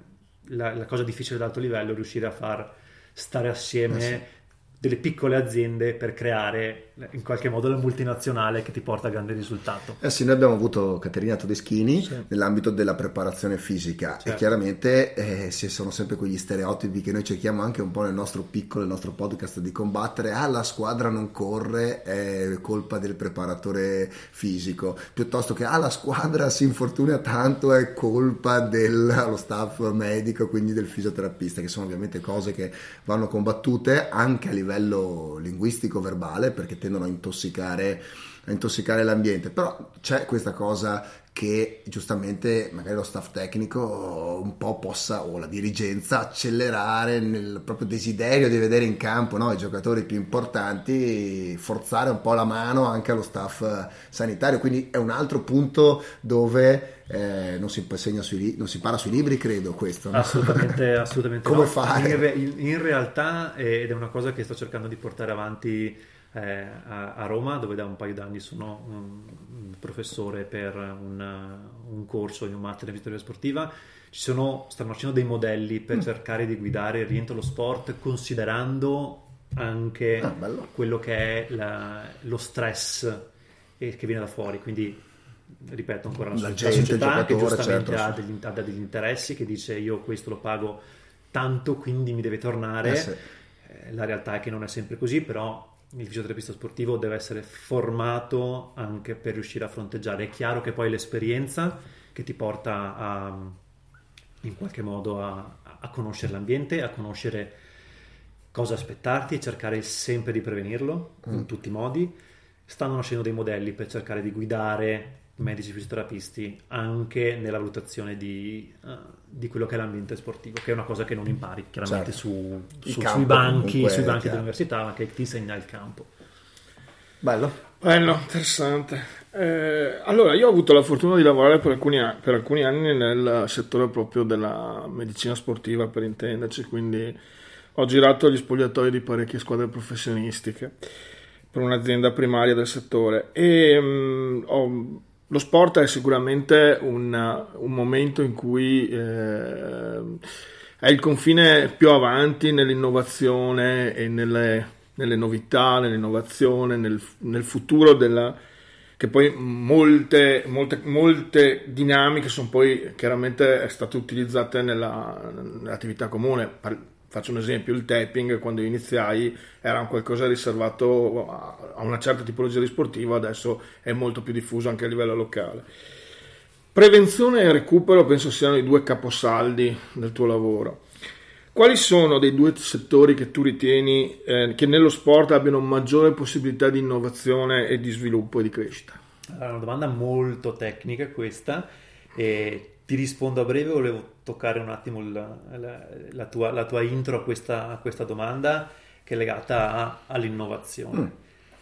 la, la cosa difficile ad alto livello è riuscire a far stare assieme eh sì. delle piccole aziende per creare in qualche modo la multinazionale che ti porta a grande risultato. Eh sì, noi abbiamo avuto Caterina Todeschini Sì. nell'ambito della preparazione fisica, Certo. e chiaramente eh, ci sono sempre quegli stereotipi che noi cerchiamo anche un po' nel nostro piccolo, nel nostro podcast di combattere. Ah, la squadra non corre, è colpa del preparatore fisico, piuttosto che ah, la squadra si infortuna tanto, è colpa dello staff medico, quindi del fisioterapista, che sono ovviamente cose che vanno combattute anche a livello linguistico, verbale, perché tendono a intossicare a intossicare l'ambiente. Però c'è questa cosa che giustamente magari lo staff tecnico un po' possa, o la dirigenza, accelerare nel proprio desiderio di vedere in campo, no, i giocatori più importanti, forzare un po' la mano anche allo staff sanitario. Quindi è un altro punto dove eh, non si insegna sui, non si impara sui libri, credo, questo, no? Assolutamente, assolutamente Come no. fare? In, re- in realtà, eh, ed è una cosa che sto cercando di portare avanti eh, a, a Roma, dove da un paio d'anni sono un, un professore per una, un corso in un master in fisioterapeia sportiva. Ci sono, stanno facendo dei modelli per mm. cercare di guidare il rientro allo sport, considerando anche ah, bello. quello che è la, lo stress che viene da fuori. Quindi, ripeto ancora, la, la, la gente, società che giustamente certo, ha, degli, ha degli interessi, che dice io questo lo pago tanto, quindi mi deve tornare. Eh sì. eh, la realtà è che non è sempre così, però il fisioterapista sportivo deve essere formato anche per riuscire a fronteggiare. È chiaro che poi l'esperienza che ti porta a, in qualche modo a, a conoscere l'ambiente, a conoscere cosa aspettarti e cercare sempre di prevenirlo mm. in tutti i modi. Stanno nascendo dei modelli per cercare di guidare medici fisioterapisti anche nella valutazione di, uh, di quello che è l'ambiente sportivo, che è una cosa che non impari chiaramente certo. su, su, campo, sui banchi, comunque, sui banchi chiaro. dell'università, ma che ti insegna il campo. Bello. Bello, interessante. Eh, allora, io ho avuto la fortuna di lavorare per alcuni, anni, per alcuni anni nel settore proprio della medicina sportiva, per intenderci, quindi ho girato gli spogliatoi di parecchie squadre professionistiche per un'azienda primaria del settore, e um, ho, lo sport è sicuramente un, un momento in cui eh, è il confine più avanti nell'innovazione e nelle, nelle novità, nell'innovazione, nel, nel futuro della, che poi molte, molte, molte dinamiche sono poi chiaramente state utilizzate nella, nell'attività comune. Faccio un esempio: il tapping, quando io iniziai, era un qualcosa riservato a una certa tipologia di sportivo, adesso è molto più diffuso anche a livello locale. Prevenzione e recupero penso siano i due caposaldi del tuo lavoro. Quali sono dei due settori che tu ritieni eh, che nello sport abbiano maggiore possibilità di innovazione e di sviluppo e di crescita? Allora, una domanda molto tecnica questa, e ti rispondo a breve. Volevo toccare un attimo la, la, la, tua, la tua intro a questa, a questa domanda, che è legata a, all'innovazione. Mm.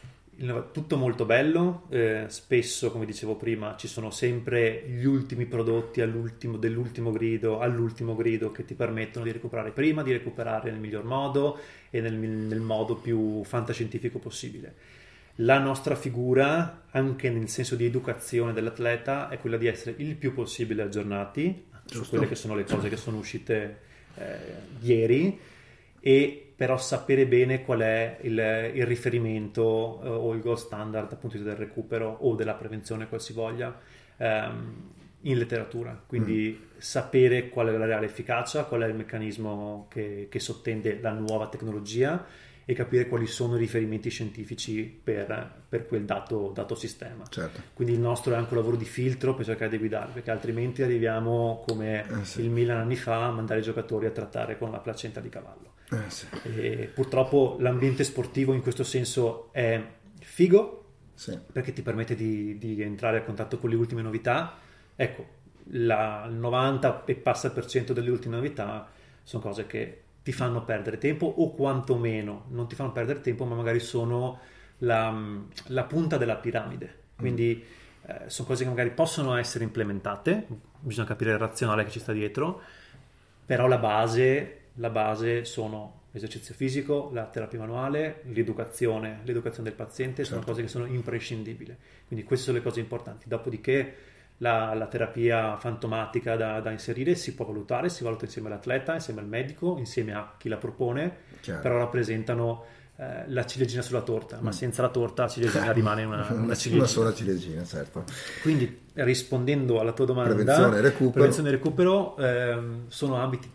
Il, tutto molto bello, eh, spesso, come dicevo prima, ci sono sempre gli ultimi prodotti all'ultimo, dell'ultimo grido, all'ultimo grido, che ti permettono di recuperare prima, di recuperare nel miglior modo e nel, nel modo più fantascientifico possibile. La nostra figura, anche nel senso di educazione dell'atleta, è quella di essere il più possibile aggiornati Giusto. su quelle che sono le cose che sono uscite eh, ieri, e però sapere bene qual è il, il riferimento eh, o il gold standard appunto del recupero o della prevenzione, qualsivoglia, ehm, in letteratura, quindi mm. sapere qual è la reale efficacia, qual è il meccanismo che, che sottende la nuova tecnologia e capire quali sono i riferimenti scientifici per, per quel dato, dato sistema. Certo. Quindi il nostro è anche un lavoro di filtro per cercare di guidare, perché altrimenti arriviamo come eh sì. il Milan anni fa a mandare i giocatori a trattare con la placenta di cavallo. Eh sì. E purtroppo l'ambiente sportivo in questo senso è figo, sì. perché ti permette di, di entrare a contatto con le ultime novità. Ecco, la, il novanta e passa per cento delle ultime novità sono cose che ti fanno perdere tempo, o quantomeno non ti fanno perdere tempo, ma magari sono la, la punta della piramide. Quindi mm. eh, sono cose che magari possono essere implementate, bisogna capire il razionale che ci sta dietro, però la base, la base sono l'esercizio fisico, la terapia manuale, l'educazione, l'educazione del paziente, sono certo. cose che sono imprescindibili. Quindi queste sono le cose importanti. Dopodiché La, la terapia fantomatica da, da inserire si può valutare, si valuta insieme all'atleta, insieme al medico, insieme a chi la propone, Chiaro. Però rappresentano eh, la ciliegina sulla torta, ma senza la torta la ciliegina rimane una, una, una, ciliegina. una sola ciliegina, certo. Quindi rispondendo alla tua domanda, prevenzione e recupero, prevenzione e recupero ehm, sono ambiti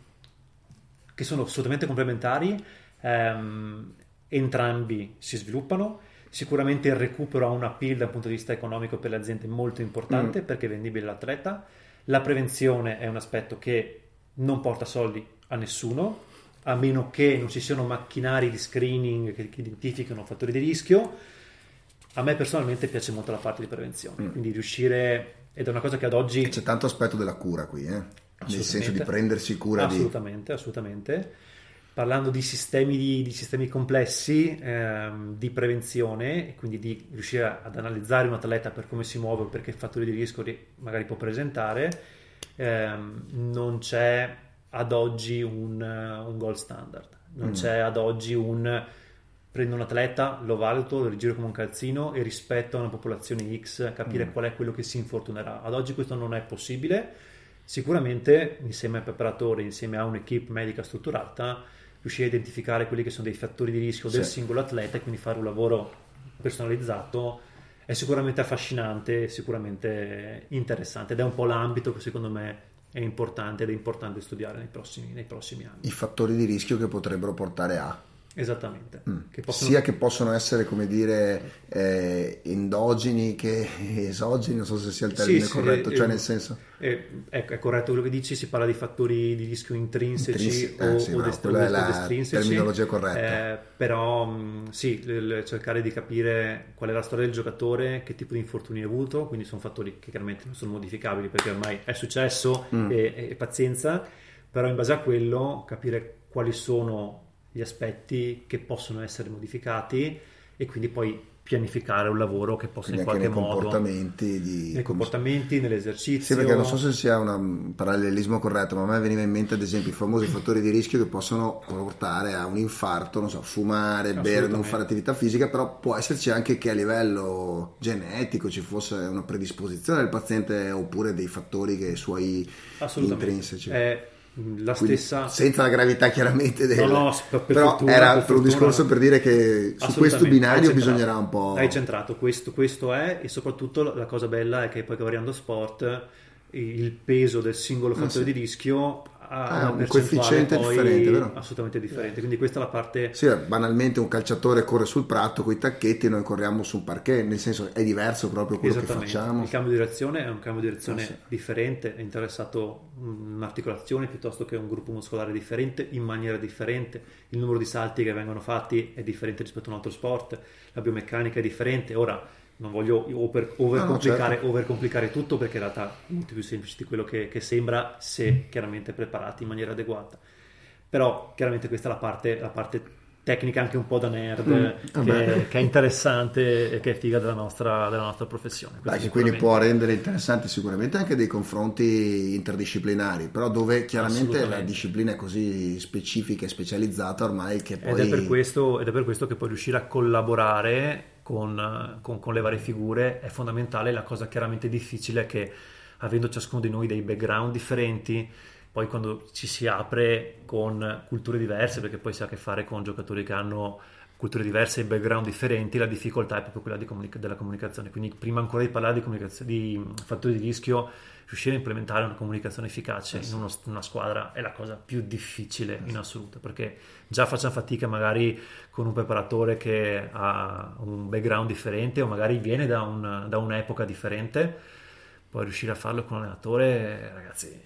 che sono assolutamente complementari, ehm, entrambi si sviluppano. Sicuramente il recupero ha un appeal dal punto di vista economico per le aziende molto importante, mm. perché è vendibile l'atleta. La prevenzione è un aspetto che non porta soldi a nessuno, a meno che non ci siano macchinari di screening che, che identificano fattori di rischio. A me personalmente piace molto la parte di prevenzione, mm. quindi riuscire, ed è una cosa che ad oggi c'è tanto aspetto della cura qui, eh? Nel senso di prendersi cura assolutamente, di... assolutamente. Parlando di sistemi, di, di sistemi complessi ehm, di prevenzione, e quindi di riuscire ad analizzare un atleta per come si muove, perché fattori di rischio magari può presentare, ehm, non c'è ad oggi un, un gold standard, non mm. c'è ad oggi un prendo un atleta, lo valuto, lo rigiro come un calzino e rispetto a una popolazione X capire mm. qual è quello che si infortunerà. Ad oggi questo non è possibile. Sicuramente insieme ai preparatori, insieme a un'equipe medica strutturata, riuscire a identificare quelli che sono dei fattori di rischio del sì. singolo atleta e quindi fare un lavoro personalizzato è sicuramente affascinante, sicuramente interessante, ed è un po' l'ambito che secondo me è importante ed è importante studiare nei prossimi, nei prossimi anni. I fattori di rischio che potrebbero portare a... Esattamente. Mm. Che possono... Sia che possono essere, come dire, eh, endogeni che esogeni, non so se sia il termine sì, corretto, sì, cioè è, nel senso... È, è, è corretto quello che dici, si parla di fattori di rischio intrinseci Intrinse- o, eh, sì, o, no, dest- o quella è la estrinseci. terminologia corretta. Eh, però mh, sì, l- l- cercare di capire qual è la storia del giocatore, che tipo di infortuni ha avuto, quindi sono fattori che chiaramente non sono modificabili perché ormai è successo mm. e, e pazienza, però in base a quello capire quali sono gli aspetti che possono essere modificati e quindi poi pianificare un lavoro che possa quindi in qualche nei modo comportamenti di... nei comportamenti, nell'esercizio. Sì, perché non so se sia un parallelismo corretto, ma a me veniva in mente ad esempio i famosi fattori di rischio che possono portare a un infarto, non so, fumare, bere, non fare attività fisica, però può esserci anche che a livello genetico ci fosse una predisposizione del paziente oppure dei fattori che suoi intrinseci. È la Quindi, stessa, senza la gravità chiaramente del... no, no, per però fortuna, era per per un discorso per dire che su questo binario bisognerà un po'... Hai centrato, questo, questo è, e soprattutto la cosa bella è che poi variando sport il peso del singolo fattore ah, sì. di rischio ha ah, una un coefficiente poi differente, vero? Assolutamente differente, quindi questa è la parte... Sì, banalmente un calciatore corre sul prato con i tacchetti e noi corriamo su un parquet, nel senso è diverso proprio quello che facciamo. Il cambio di direzione è un cambio di direzione ah, sì. differente, è interessato un'articolazione piuttosto che un gruppo muscolare differente in maniera differente, il numero di salti che vengono fatti è differente rispetto a un altro sport, la biomeccanica è differente. Ora non voglio over, overcomplicare, no, no, certo. overcomplicare tutto, perché in realtà è molto più semplice di quello che, che sembra, se chiaramente preparati in maniera adeguata. Però chiaramente questa è la parte, la parte tecnica, anche un po' da nerd, mm, che, che è interessante e che è figa della nostra, della nostra professione. Dai, che quindi può rendere interessante sicuramente anche dei confronti interdisciplinari, però dove chiaramente la disciplina è così specifica e specializzata ormai che poi... Ed è per questo, ed è per questo che poi riuscire a collaborare Con, con, con le varie figure è fondamentale. La cosa chiaramente difficile è che avendo ciascuno di noi dei background differenti, poi quando ci si apre con culture diverse, perché poi si ha a che fare con giocatori che hanno culture diverse e background differenti, la difficoltà è proprio quella di comunica- della comunicazione. Quindi prima ancora di parlare di comunicazione, di fattori di rischio, riuscire a implementare una comunicazione efficace in uno, una squadra è la cosa più difficile in assoluto, perché già facciamo fatica magari con un preparatore che ha un background differente o magari viene da, un, da un'epoca differente, poi riuscire a farlo con un allenatore, ragazzi,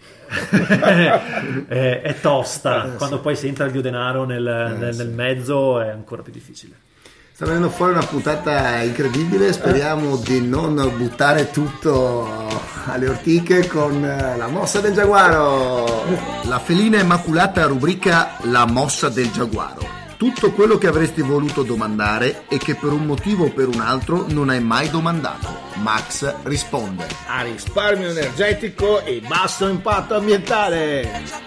è, è tosta. Quando poi si entra il dio denaro nel, nel, nel mezzo è ancora più difficile. Sta venendo fuori una puntata incredibile, speriamo di non buttare tutto alle ortiche con la mossa del giaguaro. La felina immaculata rubrica La mossa del giaguaro. Tutto quello che avresti voluto domandare e che per un motivo o per un altro non hai mai domandato. Max risponde. A risparmio energetico e basso impatto ambientale.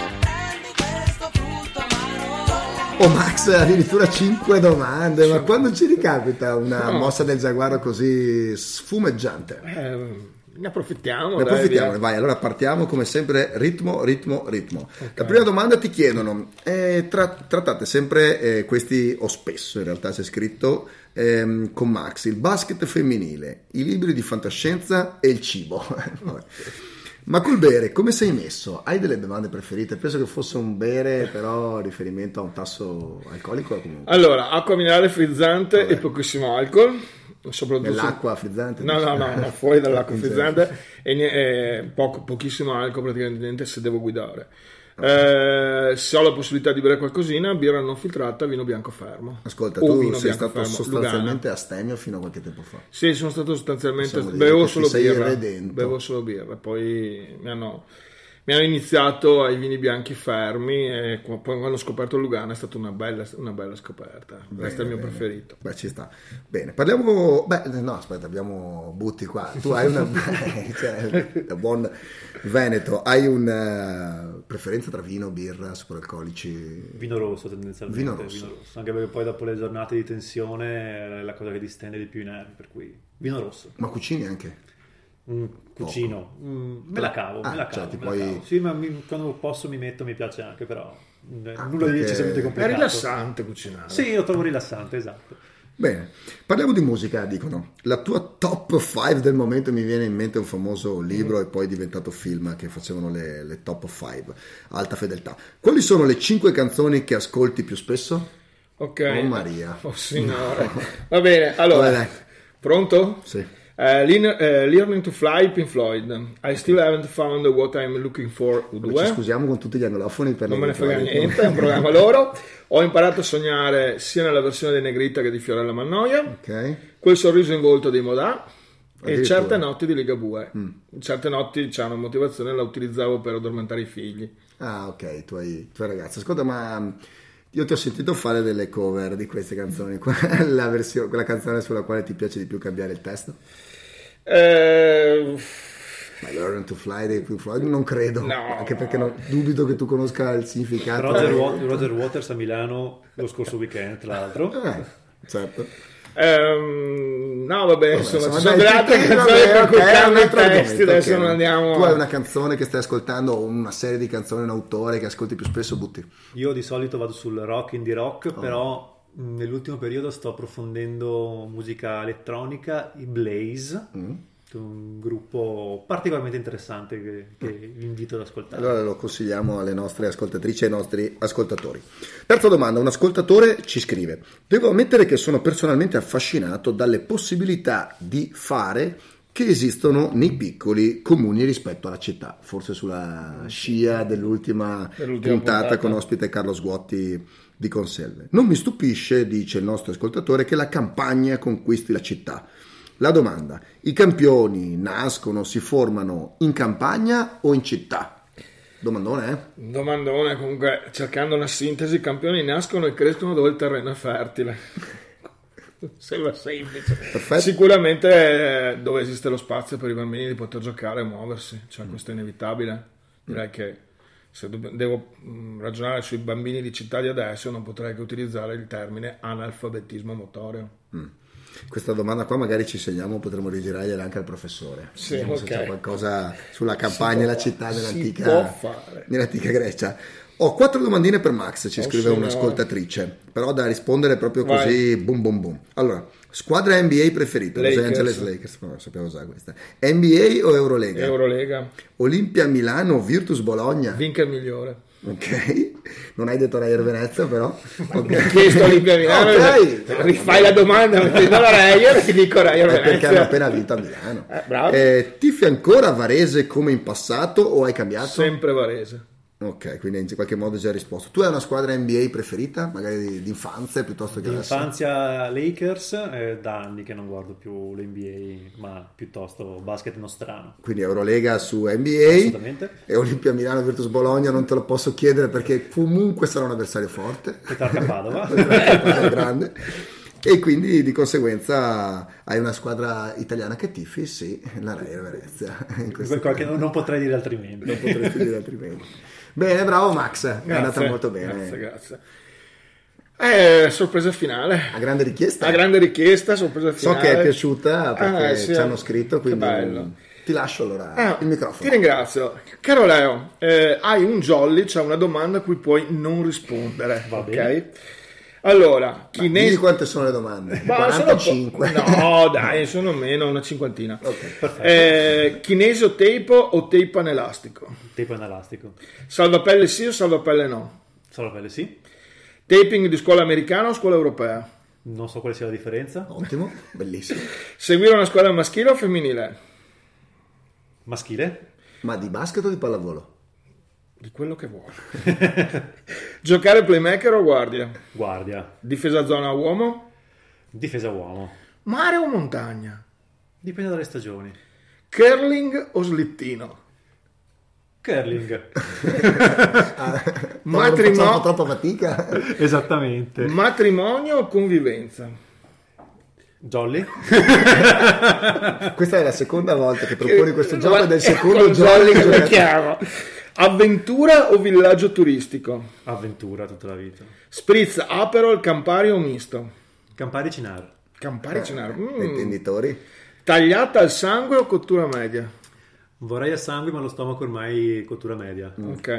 Oh Max, addirittura cinque domande, ma quando ci ricapita una no. mossa del giaguaro così sfumeggiante? Eh, ne approfittiamo. Ne approfittiamo, dai, vai, allora partiamo come sempre, ritmo, ritmo, ritmo. Okay. La prima domanda ti chiedono, eh, tra, trattate sempre eh, questi, o spesso in realtà c'è scritto, ehm, con Max, il basket femminile, i libri di fantascienza e il cibo. Vabbè. Ma col bere come sei messo? Hai delle bevande preferite? Penso che fosse un bere però riferimento a un tasso alcolico comunque. Allora, acqua minerale frizzante Vabbè. E pochissimo alcol, soprattutto Nell'acqua frizzante? No, no, no, no, fuori dall'acqua frizzante e, e poco, pochissimo alcol praticamente se devo guidare. Eh, se ho la possibilità di bere qualcosina, birra non filtrata, vino bianco fermo. Ascolta, o tu vino sei bianco stato fermo, sostanzialmente Lugana. astemio fino a qualche tempo fa. Sì, sono stato sostanzialmente Possiamo dire bevo che solo ti sei birra, irredento. bevo solo birra, poi mi hanno, mi hanno iniziato ai vini bianchi fermi e poi quando ho scoperto il Lugana è stata una bella, una bella scoperta. Bene, questo è il mio bene. preferito. Beh, ci sta. Bene, parliamo. Beh, no, aspetta, abbiamo butti qua. Tu hai una. cioè, da buon veneto, hai una preferenza tra vino, birra, superalcolici? Vino rosso tendenzialmente. Vino rosso. Vino rosso. Anche perché poi dopo le giornate di tensione è la cosa che distende di più i nervi, per cui vino rosso. Ma cucini anche? Un cucino, mm, me la cavo, Ah, me la cioè, cavo, ti me puoi- la cavo. Sì, ma mi- quando posso mi metto, mi piace anche, però eh, Ah, nulla di perché- eccessivamente È complicato. rilassante cucinare. Sì, lo trovo rilassante, esatto. Bene, parliamo di musica, dicono. La tua top cinque del momento, mi viene in mente un famoso libro e poi è diventato film che facevano le, le top cinque, alta fedeltà. Quali sono le cinque canzoni che ascolti più spesso? Ok. Oh Maria. Oh signore. Va bene, allora. Vabbè, dai. Pronto? Sì. Uh, Lean- uh, Learning to Fly, Pink Floyd. I still haven't found what I'm looking for. U Ci due. scusiamo con tutti gli anglofoni per Non me ne frega l'eventuale- niente, è un programma loro. Ho imparato a sognare sia nella versione di Negrita che di Fiorella Mannoia. Ok. Quel sorriso in volto dei Modà. E Addirittura. certe notti di Ligabue. Certe notti c'hanno motivazione, la utilizzavo per addormentare i figli. Ah, ok, tu hai, tu hai ragazzi. Ascolta, ma io ti ho sentito fare delle cover di queste canzoni. Qual è la versione, quella canzone sulla quale ti piace di più cambiare il testo? Eh, Ma Learn to Fly dei Pink Floyd non credo, No. anche perché non- dubito che tu conosca il significato. Roger, Wa- Roger Waters a Milano lo scorso weekend, tra l'altro. Eh, certo. ehm, no, vabbè, insomma, Insomma, ci sono dai, delle altre tutti- canzoni vabbè, per cui ok, è un cambio i altro testi. argomento, Adesso ok. non andiamo. Tu hai una canzone che stai ascoltando o una serie di canzoni, un autore che ascolti più spesso, butti. Io di solito vado sul rock, indie rock, Oh. però mh, nell'ultimo periodo sto approfondendo musica elettronica, i Blaze, Mm. un gruppo particolarmente interessante che, che vi invito ad ascoltare. Allora lo consigliamo alle nostre ascoltatrici e ai nostri ascoltatori. Terza domanda, un ascoltatore ci scrive: devo ammettere che sono personalmente affascinato dalle possibilità di fare che esistono nei piccoli comuni rispetto alla città, forse sulla scia dell'ultima, Dell'ultima puntata, puntata. con ospite Carlo Sguotti di Conselve. Non mi stupisce, dice il nostro ascoltatore, che la campagna conquisti la città. La domanda: i campioni nascono, si formano in campagna o in città? Domandone, eh? Domandone, comunque, cercando una sintesi, i campioni nascono e crescono dove il terreno è fertile. Sembra semplice. Perfetto. Sicuramente eh, dove esiste lo spazio per i bambini di poter giocare e muoversi, cioè questo è inevitabile. Direi che se dobb- devo mh, ragionare sui bambini di città di adesso non potrei che utilizzare il termine analfabetismo motorio. Questa domanda qua magari ci segniamo, potremmo rigirargliela anche al professore. Sì, Vediamo ok. se c'è qualcosa sulla campagna e la città si nell'antica, può fare. nell'antica Grecia. Ho quattro domandine per Max, ci Oh, scrive signore. un'ascoltatrice, però da rispondere proprio Vai. così, boom boom boom. Allora, squadra N B A preferita? Los Lakers. Angeles Lakers, no, sapevo già questa. N B A o Eurolega? Eurolega, Olimpia Milano, Virtus Bologna? vinca il migliore. Ok, non hai detto Reyer Venezia però. Ho Ok. chiesto Olimpia Milano, Ok. rifai la domanda mettendo la Reyer e ti dico Reyer È perché hanno Venezia. appena vinto a Milano. Eh, bravo. Eh, tifi ancora Varese come in passato o hai cambiato? Sempre Varese. Ok, quindi in qualche modo già risposto. Tu hai una squadra N B A preferita? Magari di, di infanzia piuttosto che Di adesso? infanzia Lakers, eh, da anni che non guardo più l'N B A, ma piuttosto basket nostrano. Quindi Eurolega su N B A Assolutamente. e Olimpia Milano Virtus Bologna non te lo posso chiedere perché comunque sarà un avversario forte. Petrarca Padova. È grande. E quindi di conseguenza hai una squadra italiana che tifi? Sì, la Reyer Venezia. In questo Qualche- non, non potrei dire altrimenti. non potresti dire altrimenti. Bene, bravo Max, è Grazie, andata molto bene. Grazie, grazie. Eh, sorpresa finale. A grande richiesta. A grande richiesta, sorpresa So finale. che è piaciuta perché Ah, sì, ci hanno scritto, che quindi bello. ti lascio allora Ah, il microfono. Ti ringrazio. Caro Leo, eh, hai un jolly, c'è una domanda a cui puoi non rispondere. Va ok? bene. Allora, Dimmi Chinesi... quante sono le domande? Ma sono quarantacinque. po- No, dai, sono meno, una cinquantina. Ok, Perfetto. Eh, Kinesio tape o tape anelastico? Tape anelastico. Salvapelle sì o salvapelle no? Solo pelle sì. Taping di scuola americana o scuola europea? Non so quale sia la differenza. Ottimo, bellissimo. Seguire una squadra maschile o femminile? Maschile. Ma di basket o di pallavolo? Di quello che vuoi. Giocare playmaker o guardia? Guardia. Difesa zona uomo? Difesa uomo. Mare o montagna? Dipende dalle stagioni. Curling o slittino? Curling. Matrimo- Facciamo troppa fatica. Esattamente. Matrimonio o convivenza? Jolly. Questa è la seconda volta che proponi questo gioco ed è il Con secondo jolly gioco che lo che chiamo. Avventura o villaggio turistico? Avventura tutta la vita. Spritz, Aperol, Campari o misto? Campari Cinar. Campari Cenaro. gli intenditori. Tagliata al sangue o cottura media? Vorrei a sangue, ma lo stomaco ormai cottura media. Ok.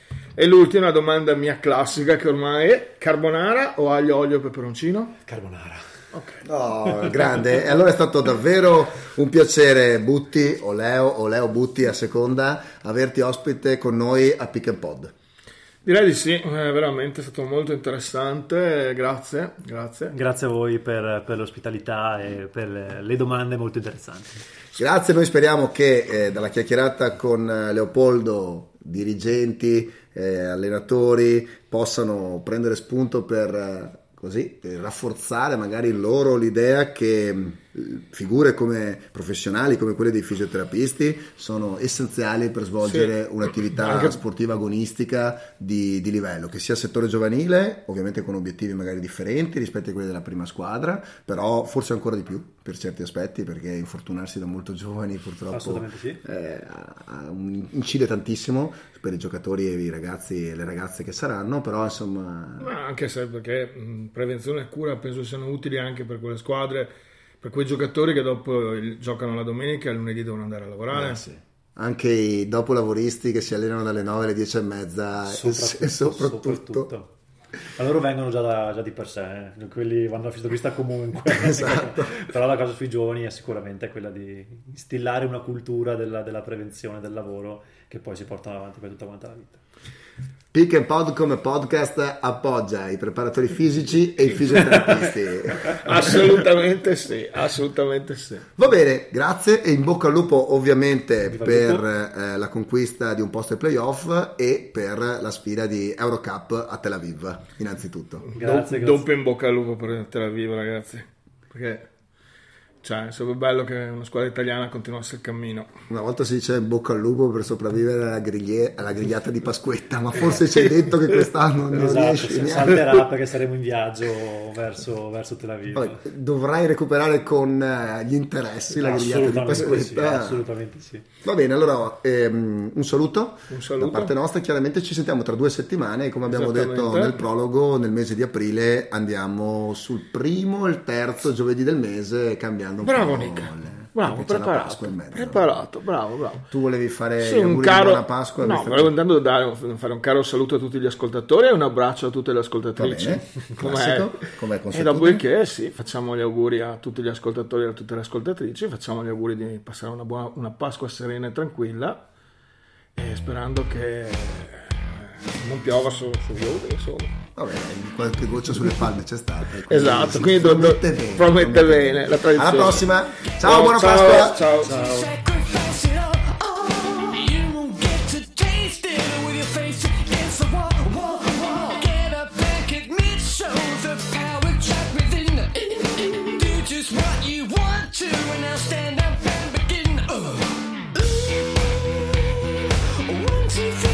E l'ultima domanda mia classica che ormai è: carbonara o aglio, olio e peperoncino? Carbonara. Ok. Oh, grande. E allora è stato davvero un piacere, Butti o Leo o Leo Butti a seconda, averti ospite con noi a Pick and Pod. Direi di sì, è veramente stato molto interessante, grazie, grazie. Grazie a voi per, per l'ospitalità e per le, le domande molto interessanti. Grazie, noi speriamo che eh, dalla chiacchierata con Leopoldo, dirigenti, eh, allenatori possano prendere spunto per eh, così eh, rafforzare magari loro l'idea che mh, figure come professionali come quelle dei fisioterapisti sono essenziali per svolgere Sì. un'attività Anche- sportiva agonistica di, di livello, che sia settore giovanile, ovviamente con obiettivi magari differenti rispetto a quelli della prima squadra, però forse ancora di più per certi aspetti, perché infortunarsi da molto giovani purtroppo Assolutamente sì. eh, ha- ha un- incide tantissimo per i giocatori e i ragazzi e le ragazze che saranno, però insomma Ma anche se perché mh, prevenzione e cura penso siano utili anche per quelle squadre, per quei giocatori che dopo il- giocano la domenica e il lunedì devono andare a lavorare. eh, sì. Anche i dopolavoristi che si allenano dalle nove alle dieci e mezza Soprattutto, e soprattutto, soprattutto. Ma loro vengono già, da- già di per sé, eh. Quelli vanno al fisioterapista comunque. Esatto. Però la cosa sui giovani è sicuramente quella di instillare una cultura della, della prevenzione del lavoro che poi si portano avanti per tutta quanta la vita. Pick and Pod come podcast appoggia i preparatori fisici e i fisioterapisti. Assolutamente sì, assolutamente sì. Va bene, grazie e in bocca al lupo ovviamente Viva il per lupo. eh, la conquista di un posto ai playoff e per la sfida di Eurocup a Tel Aviv, innanzitutto. Grazie, Do- grazie. Doppio in bocca al lupo per Tel Aviv, ragazzi. Perché cioè sarebbe bello che una squadra italiana continuasse il cammino. Una volta si dice bocca al lupo per sopravvivere alla, griglie, alla grigliata di Pasquetta, ma forse ci hai detto che quest'anno non esatto, riesci si neanche. salterà perché saremo in viaggio verso, verso Tel Aviv. Vabbè, dovrai recuperare con eh, gli interessi la grigliata di Pasquetta. Sì, assolutamente sì. Va bene, allora ehm, un saluto Un saluto. da parte nostra, chiaramente ci sentiamo tra due settimane e come abbiamo detto Esattamente. nel prologo, nel mese di aprile andiamo sul primo e il terzo giovedì del mese, cambiando un Bravo po' Nick, le- bravo, perché c'è la preparato, Pasqua in mezzo. preparato, bravo, bravo. Tu volevi fare Sì, gli un auguri caro, di buona Pasqua? no, visto volevo che- andando dare, fare un caro saluto a tutti gli ascoltatori e un abbraccio a tutte le ascoltatrici. Va bene, classico, com'è e consuetudine. dopodiché sì, facciamo gli auguri a tutti gli ascoltatori e a tutte le ascoltatrici, facciamo gli auguri di passare una buona una Pasqua serena e tranquilla e sperando che non piova su, sugli utili, insomma. Vabbè, qualche goccia sulle palme c'è stata. quindi Esatto, si quindi do- do- promette bene, promette bene, la tradizione. Alla prossima, ciao, buona ciao, Pasqua. ciao. Sacrifice it all. Oh, you won't get to taste it with your face against the wall, wall, wall. Get up and kick me, show the power trapped within. Do just what you want to, and now stand up and begin. Uh, ooh, one, two, three.